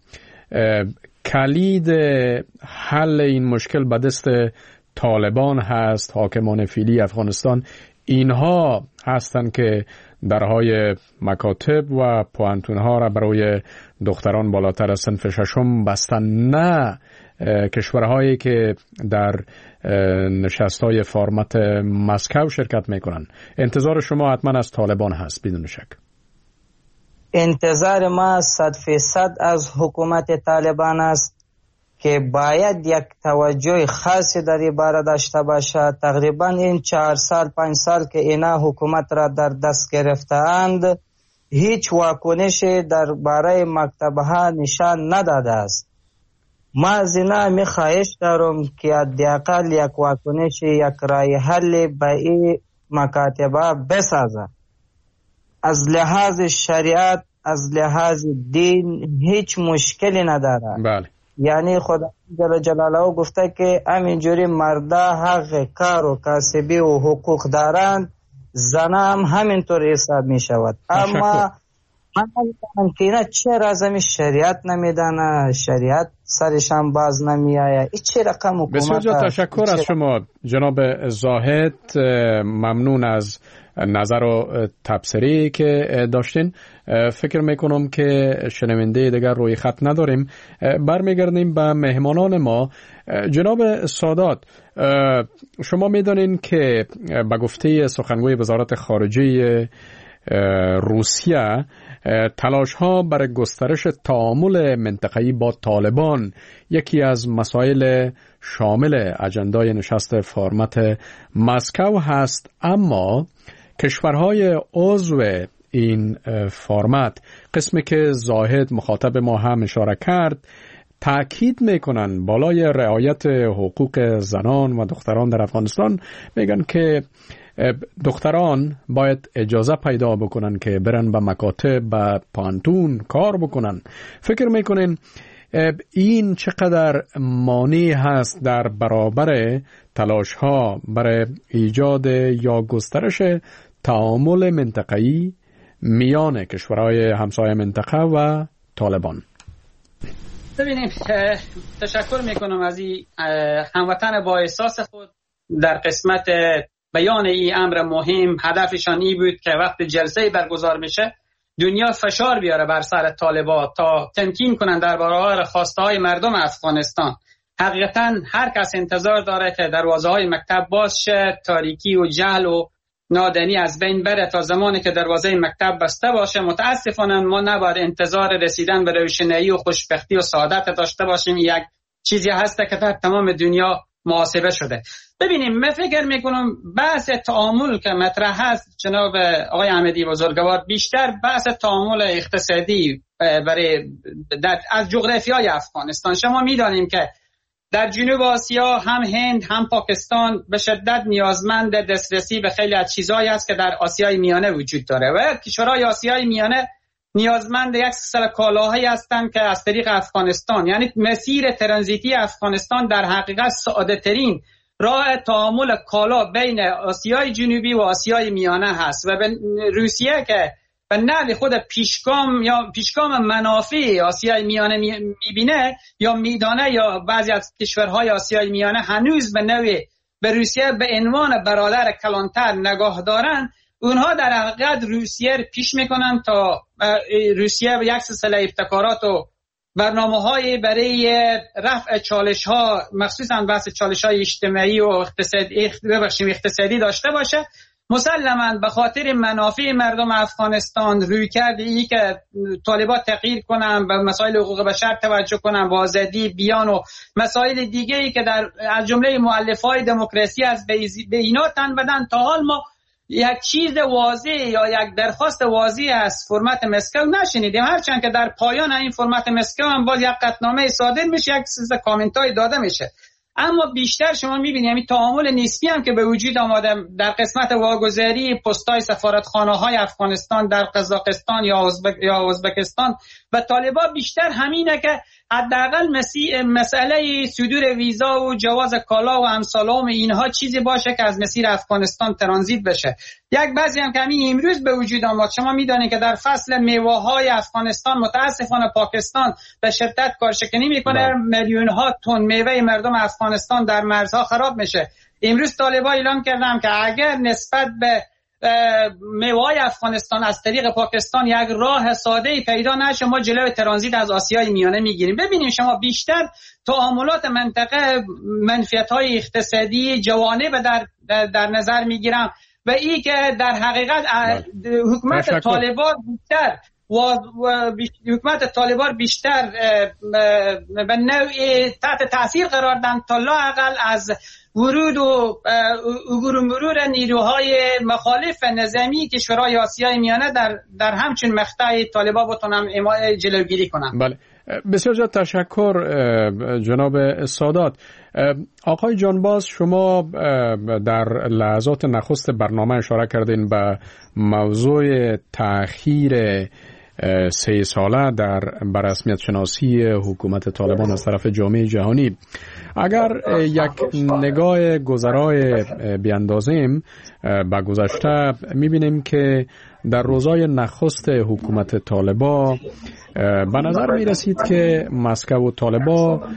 کلید حل این مشکل به دست طالبان هست، حاکمان فعلی افغانستان اینها هستند که درهای مکاتب و پوانتونها را برای دختران بالاتر از صنف ششم بستن، نه کشورهایی که در نشست‌های فرمت مسکو شرکت میکنن. انتظار شما حتما از طالبان هست بدون شک. انتظار ما صد فیصد از حکومت طالبان است که باید یک توجه خاصی در این باره داشته باشد. تقریبا این چهار سال پنج سال که اینا حکومت را در دست گرفتند هیچ واکنش در باره مکتبها نشان نداده است. ما از اینا می خواهش دارم که حداقل یک واکنش، یک رای حل به این مکاتبه بسازد. از لحاظ شریعت، از لحاظ دین هیچ مشکلی نداره. بله. یعنی خدا جل جلاله گفته که همینجوری مردا حق کار و کاسبی و حقوق دارند، زنها هم همینطور حساب می شود. اما من نمیدونم که اینا چرا از همین شریعت نمیدانه، شریعت سرشان باز نمی آید. این چه رقم حکومت؟ بسیار تشکر از شما جناب زاهد، ممنون از نظر و تبصری که داشتین. فکر میکنم که شنونده دیگر روی خط نداریم، برمیگردیم به مهمانان ما. جناب سادات، شما میدانین که به گفته سخنگوی وزارت خارجه روسیه تلاش ها برای گسترش تعامل منطقه‌ای با طالبان یکی از مسائل شامل اجندای نشست فرمت مسکو هست، اما کشورهای عضو این فرمت، قسمی که زاهد مخاطب ما هم اشاره کرد، تأکید میکنن بالای رعایت حقوق زنان و دختران در افغانستان. میگن که دختران باید اجازه پیدا بکنن که برن به مکاتب، به پانتون کار بکنن. فکر میکنین این چقدر مانع هست در برابر تلاش ها برای ایجاد یا گسترش تعامل منطقه‌ای میان کشورهای همسایه منطقه و طالبان؟ ببینیم، تشکر میکنم از این هموطن با احساس خود. در قسمت بیان این امر مهم هدفشان این بود که وقت جلسه برگزار میشه دنیا فشار بیاره بر سر طالبان تا تمکین کنن در برابر خواسته های مردم افغانستان. حقیقتا هر کس انتظار داره که دروازه های مکتب باز شه، تاریکی و جهل و نادانی از بین بره تا زمانی که دروازه مکتب بسته باشه. متاسفانه ما نباید انتظار رسیدن به روشنایی و خوشبختی و سعادت داشته باشیم. یک چیزی هست که در تمام دنیا محاسبه شده. ببینیم، من فکر میکنم بحث تعامل که مطرح هست جناب آقای احمدی بزرگوار، بیشتر بحث تعامل اقتصادی برای از جغرافیای افغانستان. شما میدانیم که در جنوب آسیا هم هند هم پاکستان به شدت نیازمند دسترسی به خیلی از چیزهایی است که در آسیای میانه وجود داره و کشورهای آسیای میانه نیازمند یک سلسله کالاهایی هستند که از طریق افغانستان، یعنی مسیر ترانزیتی افغانستان در حقیقت ساده ترین راه تعامل کالا بین آسیای جنوبی و آسیای میانه هست و به روسیه که به نوع خود پیشگام یا پیشگام منافع آسیای میانه میبینه یا میدانه، یا بعضی از کشورهای آسیای میانه هنوز به نوع به روسیه به عنوان برادر کلانتر نگاه دارن، اونها در حقیقت روسیه پیش میکنن تا روسیه به یک سلسله ابتکارات و برنامه‌های برای رفع چالش‌ها، مخصوصاً بحث چالش‌های اجتماعی و اقتصادی اقتصادی داشته باشه. مسلماً به خاطر منافع مردم افغانستان روی کرده ای که طالبان تغییر کنن، به مسائل حقوق بشر توجه کنن، با آزادی بیان و مسائل دیگه ای که در از جمله مؤلفه‌های دموکراسی از به اینا تن بدن. تا حال ما یک چیز واضح یا یک درخواست واضح از فرمت مسکو نشنیدیم، هرچند که در پایان این فرمت مسکو هم باز یک قطعنامه صادر میشه، یک سلسله کامنتای داده میشه. اما بیشتر شما میبینید این تعامل نسبی هم که به وجود آمده در قسمت واگذاری پست‌های سفارتخانه‌های افغانستان در قزاقستان یا ازبک یا ازبکستان و طالبان، بیشتر همینه که حداقل مسئله صدور ویزا و جواز کالا و امثالهم اینها چیزی باشه که از مسیر افغانستان ترانزیت بشه. یک بعضی هم که همین امروز به وجود آمد، شما میدونید که در فصل میوه‌های افغانستان متاسفانه پاکستان به شدت کارشکنی میکنه، میلیون ها تن میوه مردم افغانستان در مرزها خراب میشه. امروز طالبان اعلام کردن که اگر نسبت به میوه‌های افغانستان از طریق پاکستان یک راه ساده پیدا نشه، ما جلوی ترانزیت از آسیای میانه میگیریم. ببینیم شما بیشتر تعاملات منطقه منفیت‌های اقتصادی جوانب در در نظر میگیرم و این که در حقیقت حکومت طالبان بیشتر و حکومت طالبان بیشتر به نوعی تحت تاثیر قرار دادن تا لااقل از ورود و عبور و مرور نیروهای مخالف نظامی کشورهای آسیای میانه در در همچین مقطع طالبان بتونن جلوگیری کنن. بله، بسیار زیاد تشکر جناب سادات. آقای جانباز، شما در لحظات نخست برنامه اشاره کردین به موضوع تأخیر سه ساله در بررسمیت شناسی حکومت طالبان از طرف جامعه جهانی. اگر یک نگاه گذرای بیاندازیم به گذشته، میبینیم که در روزهای نخست حکومت طالبان به نظر می رسید که مسکو و طالبان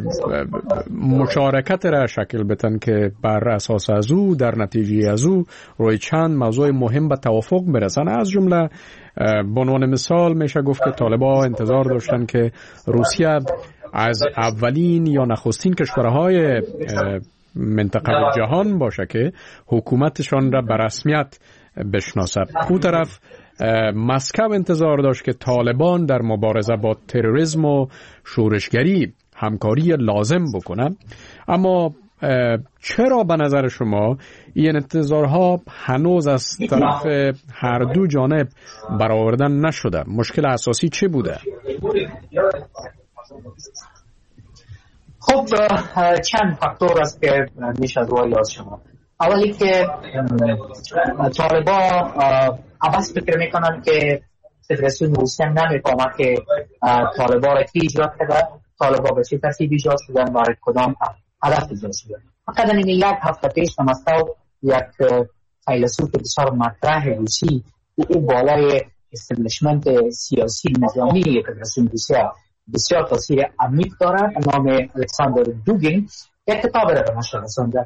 مشارکت را شکل بدن که بر اساس از او در نتیجه از او روی چند موضوع مهم به توافق برسن. از جمله به عنوان مثال میشه گفت که طالبان انتظار داشتن که روسیه از اولین یا نخستین کشورهای منطقه جهان باشه که حکومتشان را به رسمیت بشناسد. او طرف مسکو انتظار داشت که طالبان در مبارزه با تروریسم و شورشگری همکاری لازم بکنه. اما چرا به نظر شما این انتظارها هنوز از طرف هر دو جانب برآوردن نشده؟ مشکل اساسی چه بوده؟ خب چند فاکتور است که میشه روی یاد شما. اولی که طالبان عباس فکر میکنن که فدراسیون روسیه نمیفهمه که طالبان را کی ایجاد کرده، طالبان به چه ترتیب ایجاد شدن و کدام هدف ایجاد شدن. فقط این یک هفته پیش در مسکو یک فیلسوف بسیار مطرح روسی او بالای استبلیشمنت سیاسی نظامی فدراسیون روسیه بسیار تاثیر عمیق دارد، نام الکساندر دوگین یک کتاب را به نشر رسانده.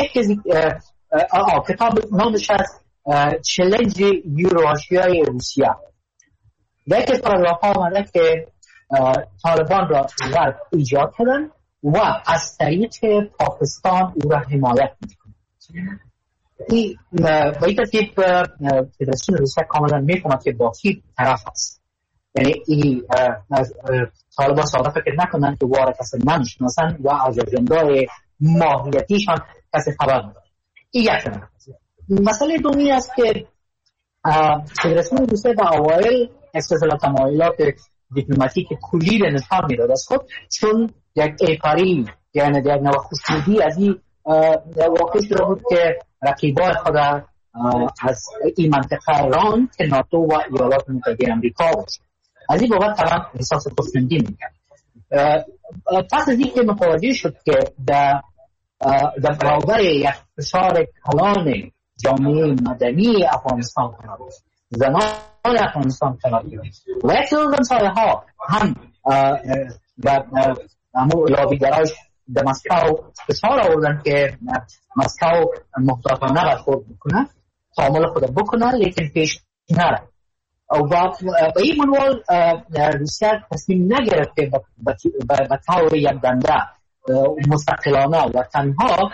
کتاب نامش است چالش یوراسیای روسیه. در یک پاراگراف آمده که طالبان را غرب ایجاد کردن و از طریق پاکستان او را حمایت میکنند. این با این ترتیب فدراسیون روسیه کاملا میفهمد که با کی طرف است. یعنی این طالبان ساده فکر نکنند که وارد کسی نمیشناسند و از اجندای ماهیتیشان کسی خبر ندارد. این یک مسئله دومی است که فدراسیون روسیه در اوایل اصلا تمایلات دیپلماتیک کلی را نشان میداد از خود، چون یک ایقاری یعنی یک نوع خوشنودی از این واقع شده بود که رقیبای خود از این منطقه ران که ناتو و ایالات متحده امریکا بود. از این بابت طبعا احساس خوشنودی میکرد. پس از این که متوجه شد که در در برابر یک فشار کلان جامعه مدنی افغانستان قرار است، زنان افغانستان قرار است و یک سری همسایه ها هم در همون لابیگراش در مسکو فشار آوردن که مسکو محتاطانه برخورد بکنه، تعامل خود بکنه لیکن پیش نره. و به این منوال روسیه تصمیم نگرفت که به طور یک دنده مستقلانه و تنها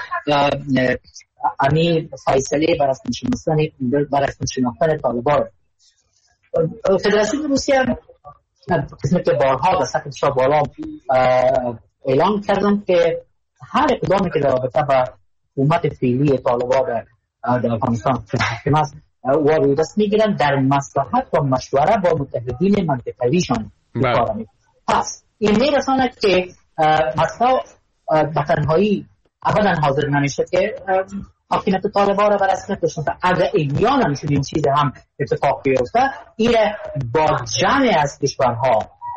امی فیصله بر رسمی شناختن بر رسمی شناختن طالبان. فدراسیون روسیه قسمت که بارها در سطح شاه بالا اعلام کردن که هر اقدامی که در رابطه با حکومت فعلی طالبان در افغانستان حاکم است و دست میگیرن در مصلحت و مشوره با متحدین منطقویشان کار میکنن. پس این میرساند که مسکو به تنهایی ابدا حاضر نمیشه که حاکمیت طالبان را به رسمیت بشناسه. اگر ایمیان هم شد این چیز هم اتفاق بیفته، این با جمع از کشورها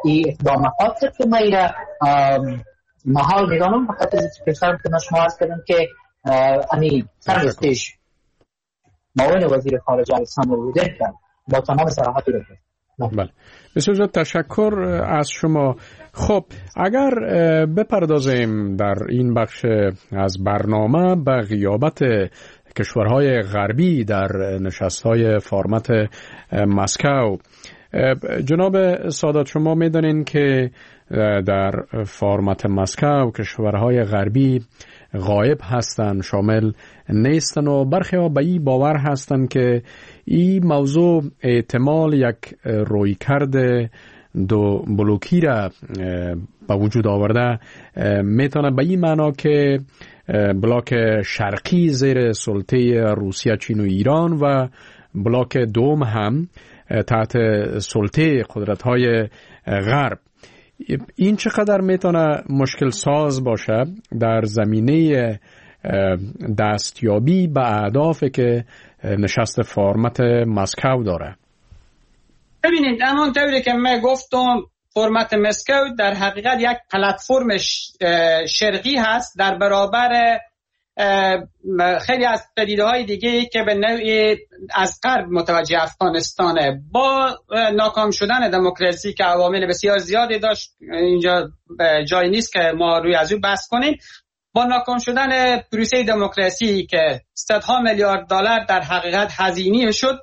این اقدامات که ما ایره محال میدانم بخاطر کشور که شما عرض کردم که امی سرستش معاون وزیر خارجه الکساندر لودنکا با تمام صراحت رو کرد. بله بسیار تشکر از شما. خب اگر بپردازیم در این بخش از برنامه به غیابت کشورهای غربی در نشست‌های فرمت مسکو، جناب سادات شما می‌دانید که در فرمت مسکو کشورهای غربی غایب هستند، شامل نیستند و برخی ها به این باور هستند که این موضوع احتمال یک رویکرد دو بلوکی را به وجود آورده میتونه به این معنا که بلاک شرقی زیر سلطه روسیه، چین و ایران و بلاک دوم هم تحت سلطه قدرت‌های غرب. این چقدر میتونه مشکل ساز باشه در زمینه دستیابی به اهدافی که نشست فرمت مسکو داره؟ ببینید همونطوری که من گفتم فرمت مسکو در حقیقت یک پلتفرم شرقی هست در برابر خیلی از پدیده‌های دیگه که به نوعی از غرب متوجه افغانستانه. با ناکام شدن دموکراسی که عوامل بسیار زیادی داشت، اینجا جای نیست که ما روی از او بحث کنیم، با ناکام شدن پروسه دموکراسی که صدها میلیارد دلار در حقیقت هزینه شد،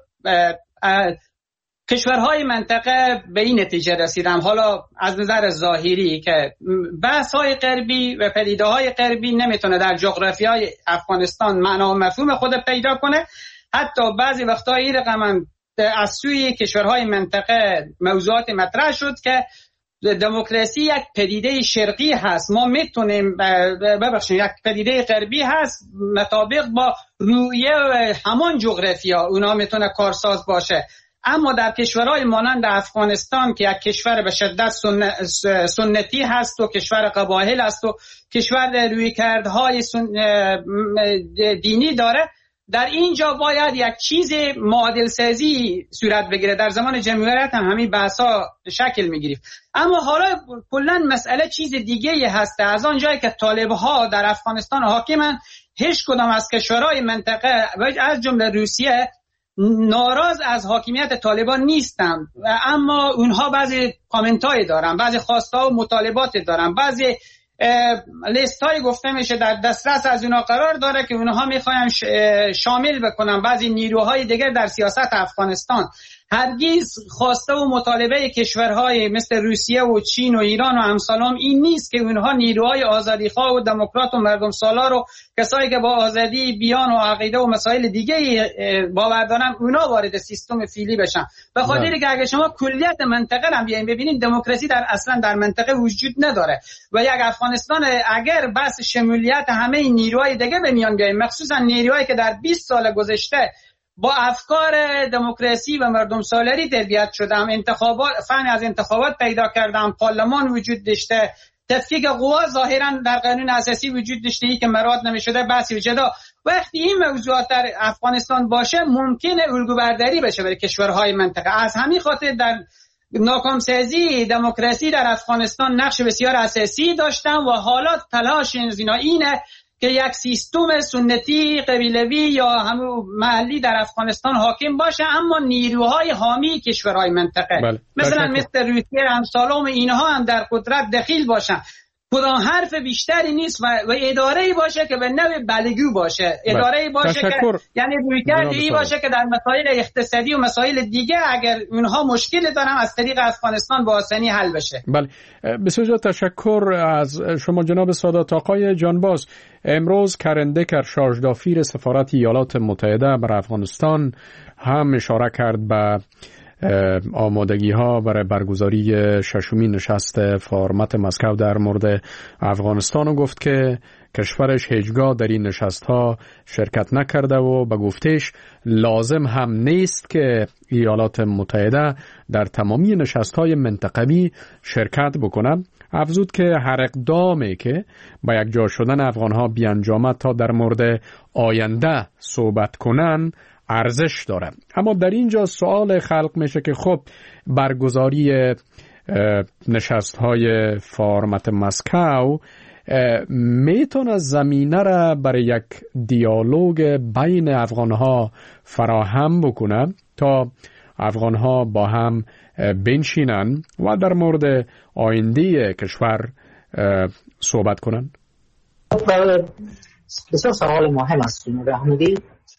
کشورهای منطقه به این نتیجه رسیدن، حالا از نظر ظاهری، که بحث‌های غربی و پدیده‌های غربی نمیتونه در جغرافیای افغانستان معنا و مفهوم خود پیدا کنه. حتی بعضی وقتا این رقم از سوی کشورهای منطقه موضوعات مطرح شد که دموکراسی یک پدیده شرقی هست، ما میتونیم ببخشید یک پدیده غربی هست، مطابق با رویه همان جغرافیا اونا میتونه کارساز باشه. اما در کشورهای مانند افغانستان که یک کشور به شدت سنتی هست و کشور قبایل است و کشور رویکردهای دینی داره، در اینجا باید یک چیز معادل سازی صورت بگیره. در زمان جمهوریت هم همین بحثا شکل میگیرید. اما حالا کلا مسئله چیز دیگه هست. از آنجایی که طالب‌ها در افغانستان حاکمن، هیچ کدام از کشورهای منطقه و از جمله روسیه ناراض از حاکمیت طالبان نیستن، اما اونها بعضی کامنتایی دارن، بعضی خواسته و مطالبات دارن، بعضی لیست های گفته میشه در دسترس از اونها قرار داره که اونها میخواین شامل بکنن بعضی نیروهای دیگر در سیاست افغانستان. هرگز خواسته و مطالبه کشورهای مثل روسیه و چین و ایران و امثالهم این نیست که اونها نیروهای آزادیخواه و دموکرات و مردم سالار و کسایی که با آزادی بیان و عقیده و مسائل دیگه باور دارن اونا وارد سیستم فعلی بشن. به خاطر که اگه شما کلیت منطقه رو بیاین ببینید، دموکراسی در اصلا در منطقه وجود نداره و یک افغانستان اگر بس شمولیت همه نیروهای دیگه به میان بیاین، مخصوصا نیروهایی که در بیست سال گذشته با افکار دموکراسی و مردم سالاری تربیت شدم، انتخابات فن از انتخابات پیدا کردم، پارلمان وجود داشته، تفکیک قوا ظاهرا در قانون اساسی وجود داشته ای که مراد نمیشده، بحث جدا. وقتی این موضوعات در افغانستان باشه ممکنه الگو برداری بشه برای کشورهای منطقه. از همین خاطر در ناکام سازی دموکراسی در افغانستان نقش بسیار اساسی داشتن و حالا تلاش اینا اینه که یک سیستم سنتی قبیلوی یا همون محلی در افغانستان حاکم باشه، اما نیروهای حامی کشورهای منطقه بله. مثلا مثل روسیه امثالهم اینها هم در قدرت دخیل باشن. کدام حرف بیشتری نیست و, و اداره‌ای باشه که به نوع بلگو باشه، اداره‌ای باشه تشکر. که یعنی رویکردی باشه که در مسائل اقتصادی و مسائل دیگه اگر اونها مشکل دارن از طریق افغانستان با آسانی حل بشه. بله، بسیار تشکر از شما جناب سادات. آقای جانباز، امروز کرندکر شاژدافیر سفارت ایالات متحده بر افغانستان هم اشاره کرد به آمادگی ها برای برگزاری ششمین نشست فرمت مسکو در مورد افغانستان و گفت که کشورش هیچگاه در این نشست ها شرکت نکرده و به گفتش لازم هم نیست که ایالات متحده در تمامی نشست های منطقوی شرکت بکنه. افزود که هر اقدامی که با یک جا شدن افغان ها بیانجامد تا در مورد آینده صحبت کنن ارزش داره. اما در اینجا سوال خلق میشه که خب برگزاری نشست های فارمت مسکو میتونه زمینه را برای یک دیالوگ بین افغانها فراهم بکنه تا افغانها با هم بنشینن و در مورد آینده کشور صحبت کنن؟ بسیار سوال مهم است جناب احمدی.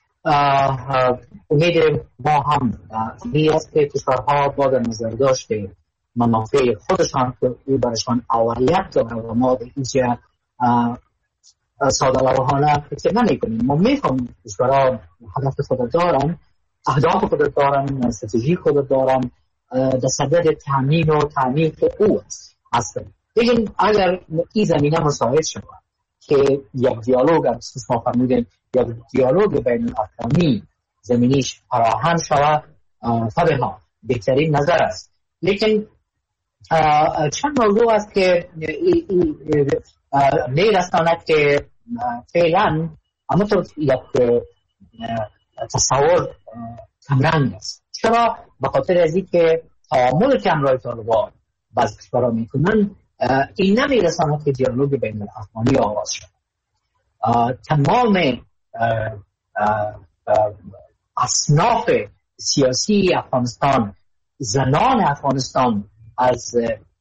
امید ما هم این است که کشورها با در نظر داشته منافع خودشان که او برشان اولیت داره و ما به اینجا ساده روحانه فکر نمی کنیم. ما میخوام کشورها هدف خود دارن، اهداف خود دارن، استراتژی خود دارن، در صدد تامین و تامین او است. لیکن اگر این زمینه مساعد شود که یک دیالوگ اساس ما فرمودیم یک دیالوگ بین الافغانی زمینیش فراهم شود فبها بهترین نظر است. لیکن چند موضوع است که میرساند که فعلا همونطور یک تصور کمرنگ است. چرا؟ به خاطر از اینکه تعامل که همراه طالبان بعض کشورها میکنن این نمیرساند که دیالوگ بین الافغانی آغاز شد. تمام اصناف سیاسی افغانستان، زنان افغانستان، از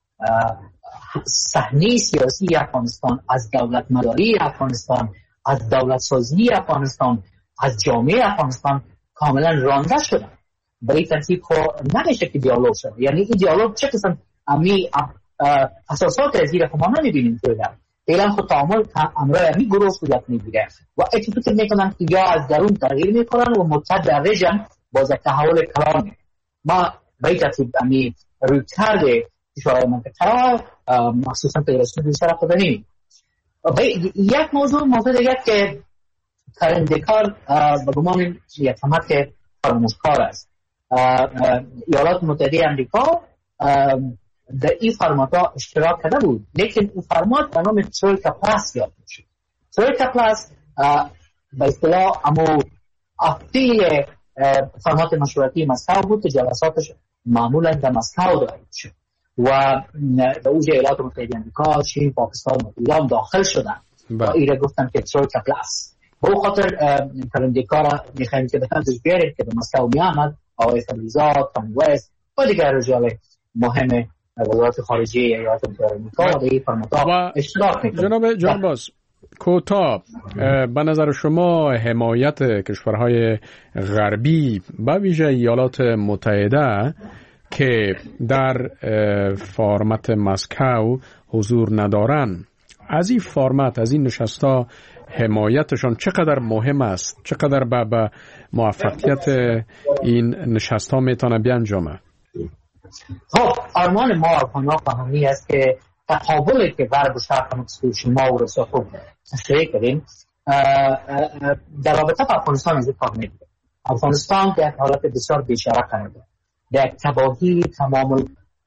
صحنه سیاسی افغانستان، از دولت مداری افغانستان، از دولت سازی افغانستان، از جامعه افغانستان کاملا رانده شدن. به این ترتیب خب نمیشه که دیالوگ شد. یعنی این دیالوگ چه قسم امی اساسات از این ما نمیبینیم فعلا. فعلا خود تعامل امرای امی گروه صورت میگیره و اتفاقی که میکنن که یا از درون تغییر میکنن و متدرجن باز تحول کلان. ما به این ترتیب امی روی کرده کشورهای منطقه مخصوصا فدراسیون روسیه را خود نمیم. یک موضوع موضوع دیگر که کرندکار به گمان یک همت که فراموشکار است. ایالات متحده امریکا در این فرمات ها اشتراک کرده بود، لیکن این فرمات به نام ترویکا پلاس یاد میشه. ترویکا پلاس به اصطلاح امو اصلی فرمات مشورتی مسکو بود که جلساتش معمولا در مسکو دایر میشه و به اوج ایالات متحده امریکا، چین، پاکستان و ایران داخل شدن و ایره گفتن که ترویکا پلاس. به او خاطر کرندکار میخوایم که بخندش بیاریم که به مسکو میامد آقای فریزا، تام وست و دیگر رجال مهم وزارت خارجه ایالات متحده آمریکا و این فرمان‌ها اشتراک می‌کنند. جناب جانباز کوتاه، به نظر شما حمایت کشورهای غربی به ویژه ایالات متحده که در فرمت مسکو حضور ندارن، از این فرمت، از این نشست‌ها حمایتشان چقدر مهم است؟ چقدر به موفقیت این نشست‌ها میتونه بیانجامه؟ خب آرمان ما افغان‌ها فهمی است که تقابلی که غرب و شرق همونطور شما و روسیه خوب تشریح کردیم در رابطه با افغانستان از این کار نمیده. افغانستان در حالت بسیار بیچاره قرار دارد، در تباهی تمام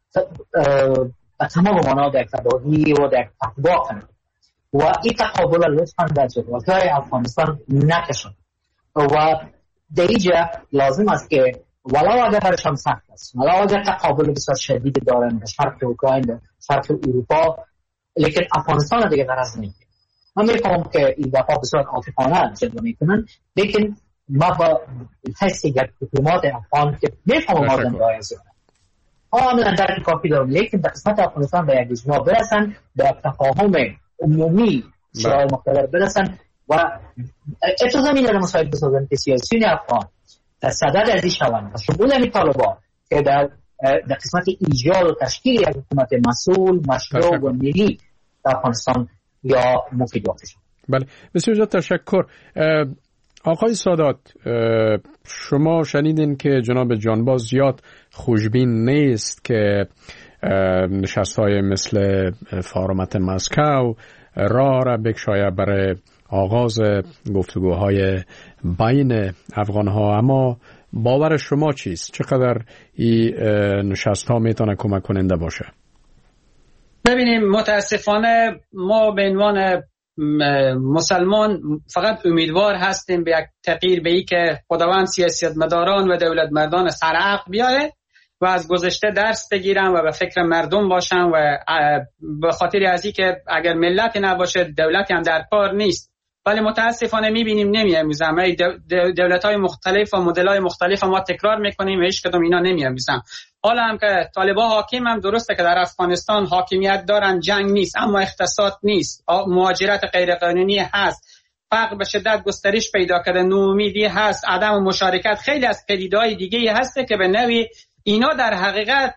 تمام معنا در تباهی و در تباه قرار و این تقابل لطفاً در جغرافیای افغانستان نکشند و در اینجا لازم است که ولو اگر برشان سخت است، ولو اگر تقابل بسیار شدید دارن در شرق اوکراین، در شرق اروپا، لیکن افغانستان دیگه غرض نمیگیره. من میفهمم که این دفعه بسیار عاطفانه جلوه میکنن، لیکن ما با حس یک دیپلمات افغان که میفهمم ما دنبال از کاملا درک کافی دارم، لیکن در قسمت افغانستان به یک اجماع برسن، به تفاهم عمومی شورای مقتدر برسن و اتو زمینه را مساعد بسازن که سیاسیون افغان در صدد ازی شوند و شمول همی طالبان که در در قسمت ایجاد و تشکیل یک حکومت مسئول، مشروع و ملی در افغانستان یا مفید واقع شد. بله، بسیار زیاد تشکر. آقای سادات، شما شنیدین که جناب جانباز زیاد خوشبین نیست که نشست‌های مثل فارمت مسکو راه را بکشاید برای آغاز گفتگوهای بین افغان‌ها، اما باور شما چیست؟ چقدر این نشست‌ها میتونه کمک کننده باشه؟ ببینیم، متاسفانه ما به عنوان مسلمان فقط امیدوار هستیم به یک تغییر به ای که خداوند سیاستمداران و دولت مردان سرعقل بیاره و از گذشته درس بگیرن و به فکر مردم باشن و به خاطر ازی که اگر ملت نباشه دولتی هم در کار نیست. ولی متاسفانه میبینیم نمی‌آموزن. دولت‌های مختلف و مدل‌های مختلف ما تکرار میکنیم و هیچ کدوم اینا نمی‌آموزن. حالا هم که طالبان حاکم هم درسته که در افغانستان حاکمیت دارن، جنگ نیست، اما اقتصاد نیست، مهاجرت غیرقانونی هست، فقر به شدت گسترش پیدا کرده، نومیدی هست، عدم مشارکت، خیلی از پدیده‌های دیگه هست که به نوعی اینا در حقیقت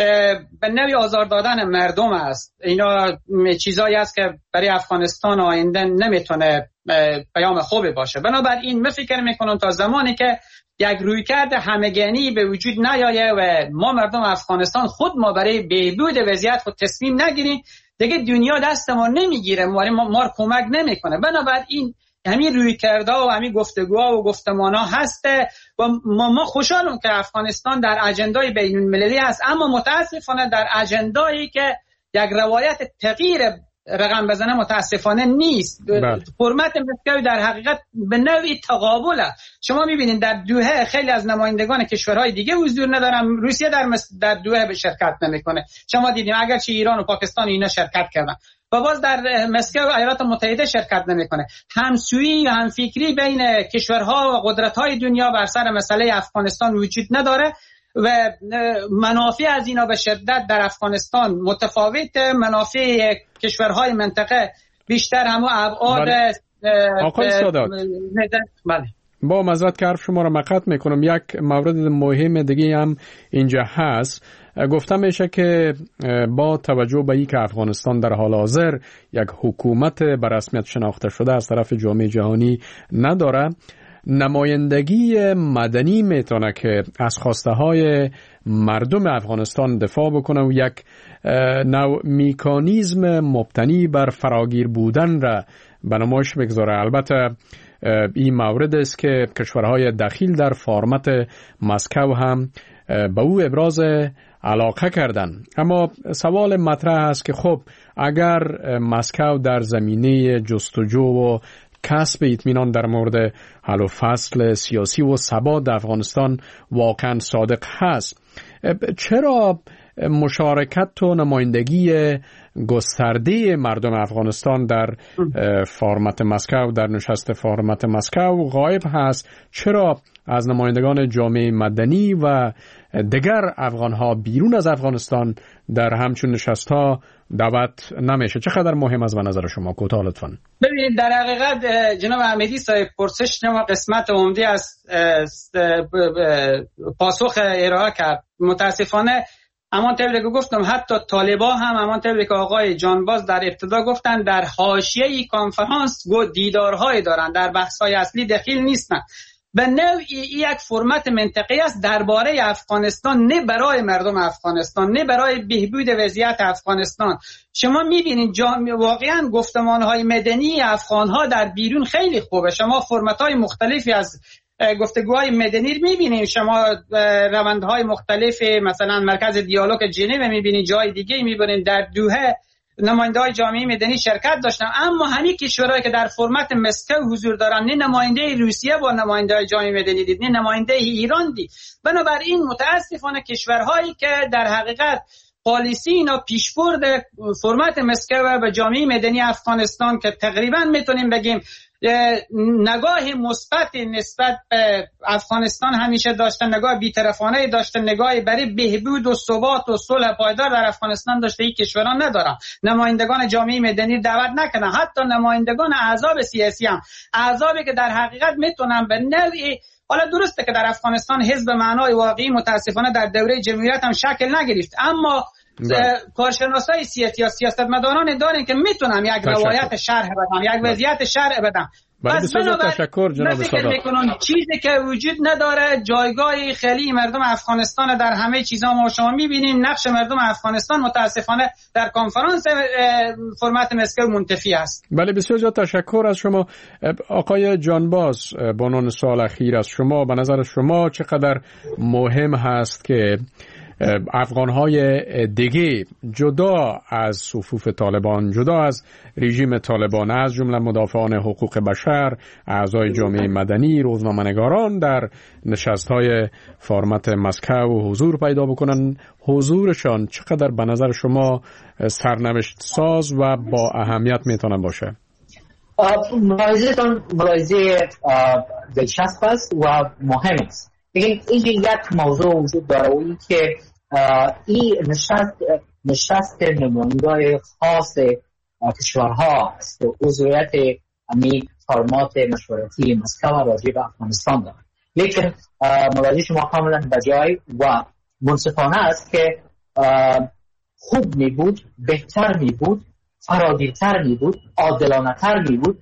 به نوعی آزار دادن مردم است. اینا چیزایی است که برای افغانستان آینده نمیتونه پیام خوبی باشه. بنابراین من فکر میکنم تا زمانی که یک رویکرد همگانی به وجود نیایه و ما مردم افغانستان خود ما برای بهبود وضعیت خود تصمیم نگیریم، دیگه دنیا دست ما نمیگیره، ما ما کمک نمیکنه. بنابراین همین رویکردها و همین گفتگوها و گفتمانها هسته و ما, ما خوشحالم که افغانستان در اجندای بین المللی است، اما متاسفانه در اجندایی که یک روایت تغییر رقم بزنه متاسفانه نیست. حرمت مسکو در حقیقت به نوعی تقابله. شما میبینید در دوحه خیلی از نمایندگان کشورهای دیگه حضور ندارن، روسیه در مس... در دوحه به شرکت نمیکنه. شما دیدین اگرچه ایران و پاکستان اینا شرکت کردن و باز در مسکو ایالات متحده شرکت نمیکنه. همسویی و همفکری بین کشورها و قدرت‌های دنیا بر سر مسئله افغانستان وجود نداره و منافع از اینا به شدت در افغانستان متفاوت، منافع کشورهای منطقه بیشتر همو ابعاد. آقای سادات، بله با معذرت که حرف شما را مقطع میکنم، یک مورد مهم دیگه هم اینجا هست. گفته میشه که با توجه به اینکه افغانستان در حال حاضر یک حکومت به رسمیت شناخته شده از طرف جامعه جهانی نداره، نمایندگی مدنی میتونه که از خواسته های مردم افغانستان دفاع بکنه و یک نوع میکانیزم مبتنی بر فراگیر بودن را به نمایش بگذاره. البته این مورد است که کشورهای دخیل در فرمت مسکو هم به او ابراز علاقه کردن. اما سوال مطرح است که خب اگر مسکو در زمینه جستجو و کسب اطمینان در مورد حل و فصل سیاسی و ثبات افغانستان واقعا صادق هست، چرا مشارکت و نمایندگی گسترده مردم افغانستان در فرمت مسکو، در نشست فرمت مسکو غایب هست؟ چرا از نمایندگان جامعه مدنی و دیگر افغانها بیرون از افغانستان در همچون نشست ها دعوت نمیشه؟ چقدر مهم است به نظر شما؟ کوتاه لطفاً. ببینید در حقیقت جناب احمدی صاحب پرسش شما قسمت عمده از پاسخ ارائه کرد. متاسفانه امان طوری که گفتم حتی طالبان هم امان طوری که آقای جانباز در ابتدا گفتن در حاشیه کنفرانس دیدارهای دارن، در بحث‌های اصلی دخیل نیستن. به نوعی یک فرمت منطقی است درباره افغانستان، نه برای مردم افغانستان، نه برای بهبود وضعیت افغانستان. شما میبینید واقعا گفتمانهای مدنی افغانها در بیرون خیلی خوبه. شما فرمت‌های مختلفی از گفتگوهای مدنی میبینید، شما روندهای مختلف مثلا مرکز دیالوگ ژنو میبینید، جای دیگه میبینید، در دوحه نماینده‌های جامعه مدنی شرکت داشتن. اما همین کشورهایی که در فرمت مسکو حضور دارن، نه نماینده روسیه با نماینده‌های جامعه مدنی دید، نه نماینده ایران دید. بنابراین متاسفانه کشورهایی که در حقیقت پالیسی اینا پیشبرد فرمت مسکو و جامعه مدنی افغانستان که تقریبا میتونیم بگیم نگاه مثبت نسبت به افغانستان همیشه داشتن، نگاه بی‌طرفانه داشتن، نگاه برای بهبود و ثبات و صلح پایدار در افغانستان داشته. این کشورها ندارن، نمایندگان جامعه مدنی دعوت نکردن، حتی نمایندگان احزاب سیاسی هم، احزابی که در حقیقت میتونن به نوعی، حالا درسته که در افغانستان حزب معنای واقعی متاسفانه در دوره جمهوریت هم شکل نگرفت، اما کارشناسای سیاسی یا سیاستمداران دارن که میتونن یک روایت شرح بدن، یک وضعیت شرح بدن. بس تشکر جناب سادات. چیزی که وجود نداره، جایگاه خیلی مردم افغانستان در همه چیزا ما شما میبینیم. نقش مردم افغانستان متاسفانه در کنفرانس فرمت مسکو منتفی است. بله بسیار زیاد تشکر از شما. آقای جانباز، با عنوان سوال اخیر از شما، به نظر شما چقدر مهم هست که افغانهای دیگه جدا از صفوف طالبان، جدا از رژیم طالبان، از جمله مدافعان حقوق بشر، اعضای جامعه مدنی، روزنامه‌نگاران در نشست‌های فرمت مسکو حضور پیدا بکنن، حضورشان چقدر به نظر شما سرنوشت ساز و با اهمیت میتونه باشه؟ ملاحظه تان ملاحظه دلچسب است و مهم است. بگیم اینجا یک موضوع وجود داره و این که این نشست نشست نمایندگان خاص کشورها است و عضویت امی فرمات مشورتی مسکو راجع به افغانستان داره. لیکن ملاحظه شما کاملا بجای و منصفانه است که خوب می بود، بهتر می بود، فراگیرتر می بود، عادلانه تر می بود